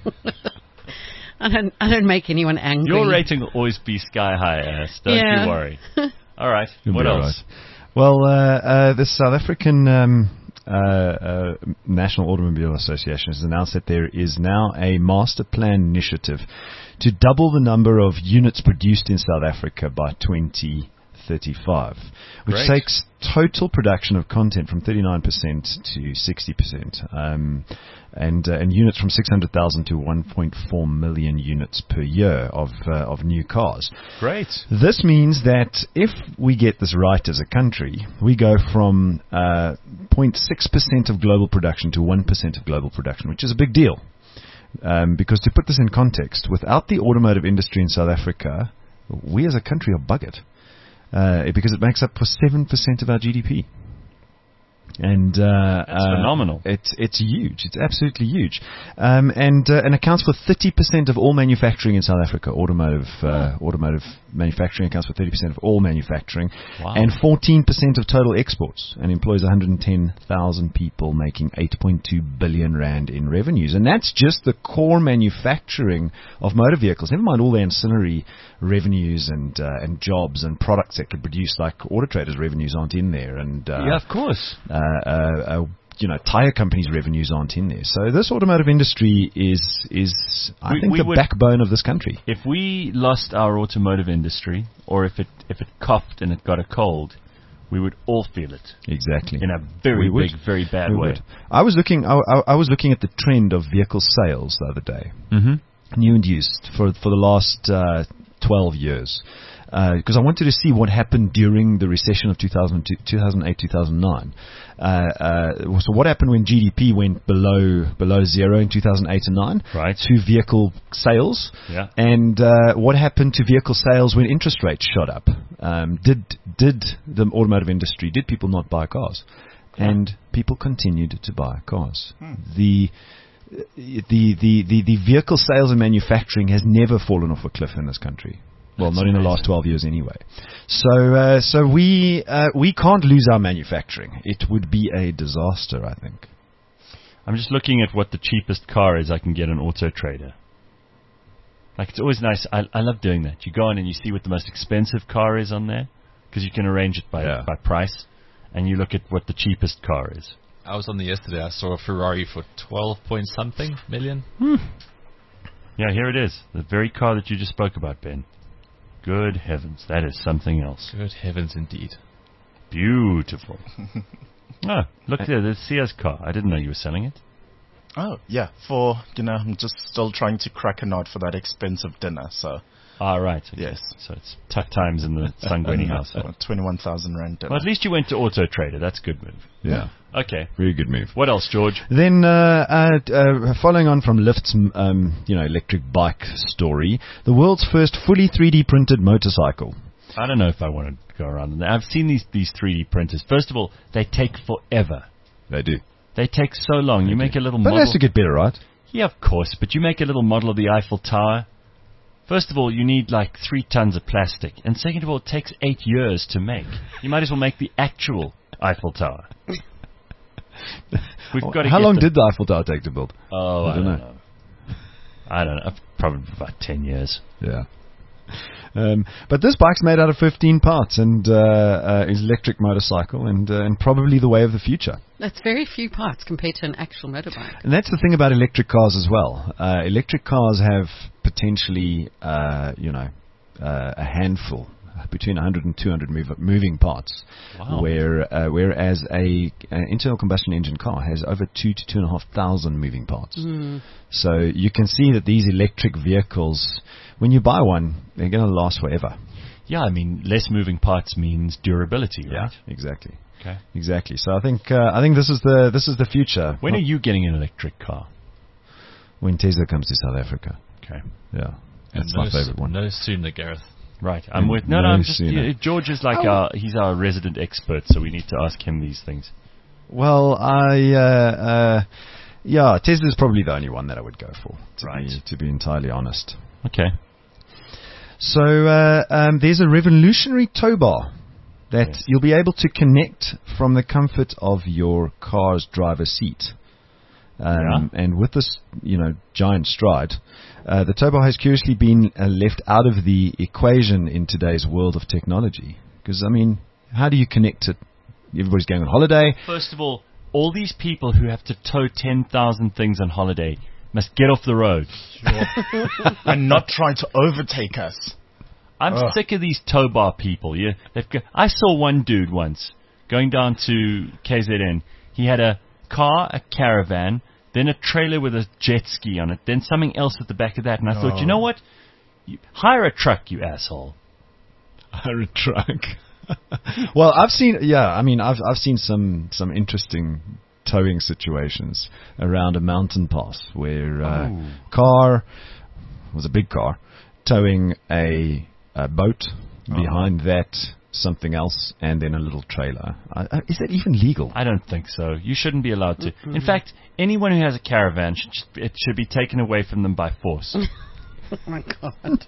I don't. I don't make anyone angry. Your rating will always be sky high, Ass. Don't Yeah. you worry. All right. You'll What be all else? right. Well, uh, uh, the South African um, uh, uh, National Automobile Association has announced that there is now a master plan initiative to double the number of units produced in South Africa by twenty thirty-five, which Great. takes total production of content from thirty-nine percent to sixty percent, um, and uh, and units from six hundred thousand to one point four million units per year of uh, of new cars. Great. This means that if we get this right as a country, we go from uh, zero point six percent of global production to one percent of global production, which is a big deal. Um, because to put this in context, without the automotive industry in South Africa, we as a country are buggered. Uh, because it makes up for seven percent of our G D P. And uh, That's uh, phenomenal. It's it's huge. It's absolutely huge, um, and uh, and accounts for thirty percent of all manufacturing in South Africa. Automotive uh, automotive manufacturing accounts for thirty percent of all manufacturing, Wow. and fourteen percent of total exports, and employs one hundred ten thousand people, making eight point two billion rand in revenues. And that's just the core manufacturing of motor vehicles. Never mind all the ancillary revenues and uh, and jobs and products that could produce, like Auto Trader's revenues aren't in there, and uh, Yeah, of course. Uh, uh, uh, you know, tire companies' revenues aren't in there. So this automotive industry is is I We- think we the would- backbone of this country. If we lost our automotive industry, or if it if it coughed and it got a cold, we would all feel it. Exactly. In a very We would. big, very bad We way. would. I was looking. I, I, I was looking at the trend of vehicle sales the other day, Mm-hmm. new and used, for for the last uh, twelve years, because I wanted to see what happened during the recession of two thousand eight, two thousand nine. Uh, uh, so what happened when G D P went below below zero in two thousand eight and nine? Right. To vehicle sales. Yeah. And uh, what happened to vehicle sales when interest rates shot up? Um, did did the automotive industry, did people not buy cars? And people continued to buy cars. Hmm. The the, the, the, the vehicle sales and manufacturing has never fallen off a cliff in this country. Well, That's not in the amazing. last twelve years anyway. So, uh, so we uh, we can't lose our manufacturing. It would be a disaster, I think. I'm just looking at what the cheapest car is I can get on Auto Trader. Like, it's always nice. I, I love doing that. You go on and you see what the most expensive car is on there, because you can arrange it by Yeah. by price, and you look at what the cheapest car is. I was on there yesterday. I saw a Ferrari for twelve point something million. Yeah, here it is. The very car that you just spoke about, Ben. Good heavens, that is something else. Good heavens, indeed. Beautiful. Oh, look there, the Sears car. I didn't know you were selling it. Oh, yeah. For, you know, I'm just still trying to crack a nut for that expensive dinner, so. Ah, right. Okay. Yes. So it's tough times in the Sangweni household. twenty-one thousand rand dinner. Well, at least you went to Auto Trader. That's a good move. Yeah. Okay. Very good move. What else, George? Then, uh, uh, uh, following on from Lyft's, um, you know, electric bike story, the world's first fully three D printed motorcycle. I don't know if I want to go around. And I've seen these these three D printers. First of all, they take forever. They do. They take so long. They you do. make a little But model. it has to get better, right? Yeah, of course. But you make a little model of the Eiffel Tower. First of all, you need like three tons of plastic. And second of all, it takes eight years to make. You might as well make the actual Eiffel Tower. We've got to How get long the- did the Eiffel Tower take to build? Oh, I, I don't don't know. know. I don't know. Probably about ten years. Yeah. Um, but this bike's made out of fifteen parts and uh, uh, is electric motorcycle and uh, and probably the way of the future. That's very few parts compared to an actual motorbike. And that's the thing about electric cars as well. Uh, electric cars have potentially, uh, you know, uh, a handful, between one hundred and two hundred move, moving parts. Wow. Where, uh, whereas a an internal combustion engine car has over two to two and a half thousand moving parts. Mm. So you can see that these electric vehicles, when you buy one, they're going to last forever. Yeah, I mean, less moving parts means durability, right? Exactly. Okay. Exactly. So I think uh, I think this is the this is the future. When are you getting an electric car? When Tesla comes to South Africa. Okay. Yeah. And That's no my favorite s- one. No sooner, Gareth. Right. I'm Mm, with. No, no. no I'm just. sooner. Yeah, George is like Oh. our. He's our resident expert, so we need to ask him these things. Well, I, uh, uh, yeah, Tesla's probably the only one that I would go for, to, Right. be, to be entirely honest. Okay. So uh, um, there's a revolutionary tow bar that Yes. you'll be able to connect from the comfort of your car's driver's seat. Um, And with this, you know, giant stride, uh, the tow bar has curiously been uh, left out of the equation in today's world of technology. Because, I mean, how do you connect it? Everybody's going on holiday. First of all, all these people who have to tow ten thousand things on holiday must get off the road. And not try to overtake us. I'm Ugh. sick of these tow bar people. Yeah, they've got, I saw one dude once going down to K Z N. He had a car, a caravan, then a trailer with a jet ski on it, then something else at the back of that. And I thought, Oh. you know what? You, hire a truck, you asshole. Hire a truck. Well, I've seen, yeah, I mean, I've I've seen some some interesting towing situations around a mountain pass where uh, Oh. car was a big car towing a, a boat. Uh-huh. Behind that, something else, and then a little trailer. Uh, uh, is that even legal? I don't think so. You shouldn't be allowed to. In fact, anyone who has a caravan, should, it should be taken away from them by force. Oh my God.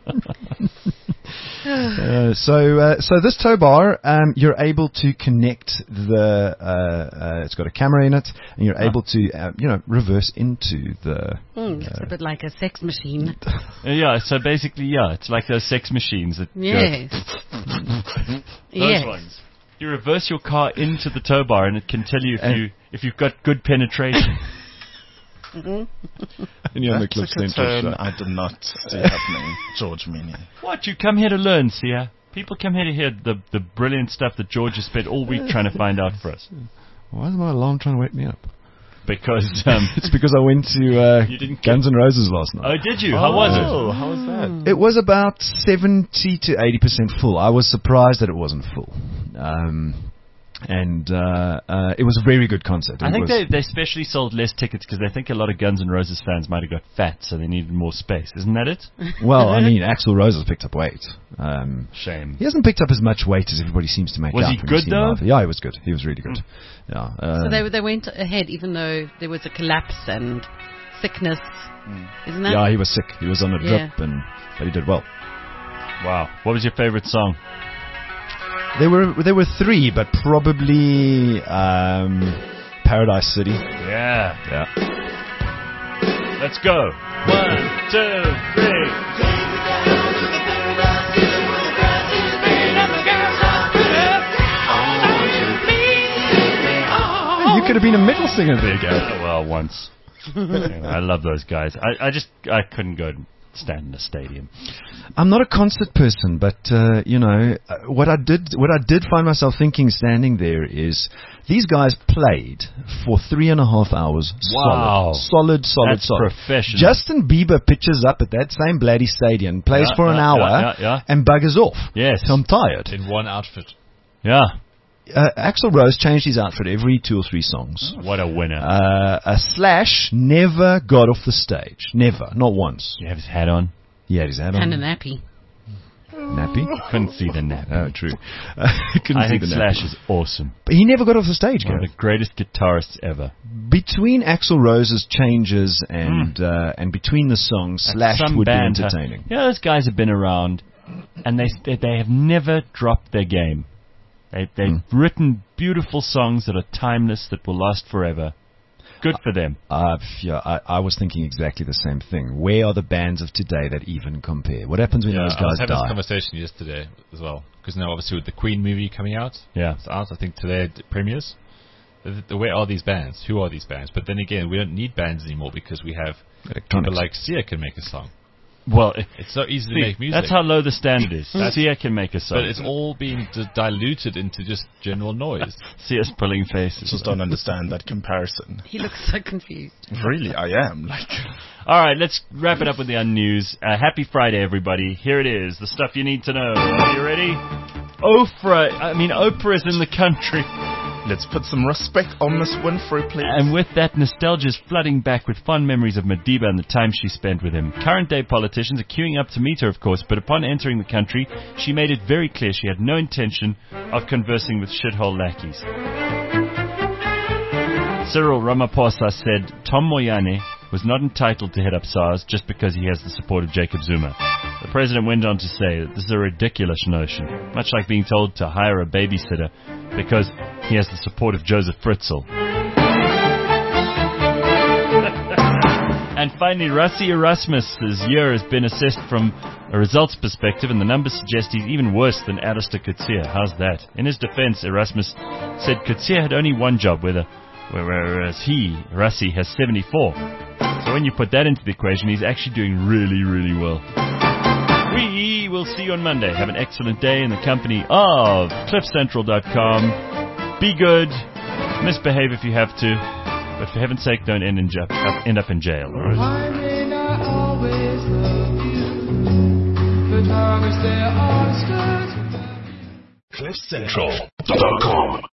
uh, so, uh, so this tow bar, um, you're able to connect the. Uh, uh, it's got a camera in it, and you're Oh. able to, uh, you know, reverse into the. Mm, it's a bit like a sex machine. Uh, yeah, so basically, yeah, it's like those sex machines that Yes. go. Those Yes. ones. You reverse your car into the tow bar, and it can tell you if And- you if you've got good penetration. And you're on the That took a Cliff Central turn show. I did not see happening, George Meany. What? You come here to learn, Sia. People come here to hear the the brilliant stuff that George has spent all week trying to find out for us. Why is my alarm trying to wake me up? Because um, It's because I went to uh, You didn't Guns N' Roses last night. oh, did you? How was it? Oh, how was that? It was about seventy to eighty percent full. I was surprised that it wasn't full. Um, and uh, uh, it was a very good concert. I It think was- they they specially sold less tickets because they think a lot of Guns N' Roses fans might have got fat, so they needed more space. Isn't that it? Well, I mean, Axl Rose has picked up weight. Um, Shame. he hasn't picked up as much weight as everybody seems to make Was out. he when you good, see him though? live. Yeah, he was good. He was really good. Yeah. So um, they they went ahead even though there was a collapse and sickness, isn't that? yeah, he was sick. He was on a Yeah. drip, and but he did well. Wow. What was your favorite song? There were there were three, but probably um, Paradise City. Yeah. Yeah. Let's go. One, two, three. You could have been a metal singer there, Gary. Oh, well, once. Anyway, I love those guys. I, I just I couldn't go and stand in a stadium. I'm not a concert person, but uh, you know uh, what I did. What I did find myself thinking standing there is these guys played for three and a half hours. Wow. solid, solid, solid, That's solid. professional. Justin Bieber pitches up at that same bloody stadium, plays Yeah, for an yeah, hour, yeah, yeah, yeah. and buggers off. Yes. I'm tired. In one outfit. Yeah. Uh, Axl Rose changed his outfit every two or three songs. What a winner. Uh, a Slash never got off the stage. Never. Not once. you have his hat on? He had his hat on. And a nappy. Nappy? Couldn't see the nappy. Oh, true. Uh, couldn't I see think the Slash nappy. is awesome. But he never got off the stage, One Gary. of the greatest guitarists ever. Between Axl Rose's changes and uh, and between the songs, Slash Some would be band, huh? entertaining. You know, those guys have been around, and they they, they have never dropped their game. They, they've Mm. written beautiful songs that are timeless, that will last forever. Good for them. Uh, yeah, I, I was thinking exactly the same thing. Where are the bands of today that even compare? What happens when Yeah, those I was guys having this die? conversation yesterday as well. Because now, obviously, with the Queen movie coming out, Yeah. it's out, I think today it premieres. The- the- Where are these bands? Who are these bands? But then again, we don't need bands anymore because we have people Electronics. like Sia can make a song. Well, It's so easy see, to make music. that's how low the standard is. That's- Sia can make a song. But it's all being d- diluted into just general noise. Sia's pulling faces. Just don't understand that comparison. He looks so confused. Really, I am. Like, All right, let's wrap it up with the unnews. Uh, happy Friday, everybody. Here it is, the stuff you need to know. Are you ready? Oprah, I mean, Oprah's in the country. let's put some respect on Miss Winfrey, please. And with that, nostalgia's flooding back with fond memories of Madiba and the time she spent with him. Current-day politicians are queuing up to meet her, of course, but upon entering the country, she made it very clear she had no intention of conversing with shithole lackeys. Cyril Ramaphosa said Tom Moyane was not entitled to head up SARS just because he has the support of Jacob Zuma. The president went on to say that this is a ridiculous notion, much like being told to hire a babysitter because he has the support of Joseph Fritzl. And finally, Rassi Erasmus's year has been assessed from a results perspective, and the numbers suggest he's even worse than Alistair Coetzee. How's that? In his defense, Erasmus said Coetzee had only one job, whether, whereas he, Rassi, has seventy-four. So when you put that into the equation, he's actually doing really, really well. We will see you on Monday. Have an excellent day in the company of cliff central dot com. Be good. Misbehave if you have to. But for heaven's sake, don't end, in ju- up, end up in jail. All right? I may not always love you, but I will stay honest. cliff central dot com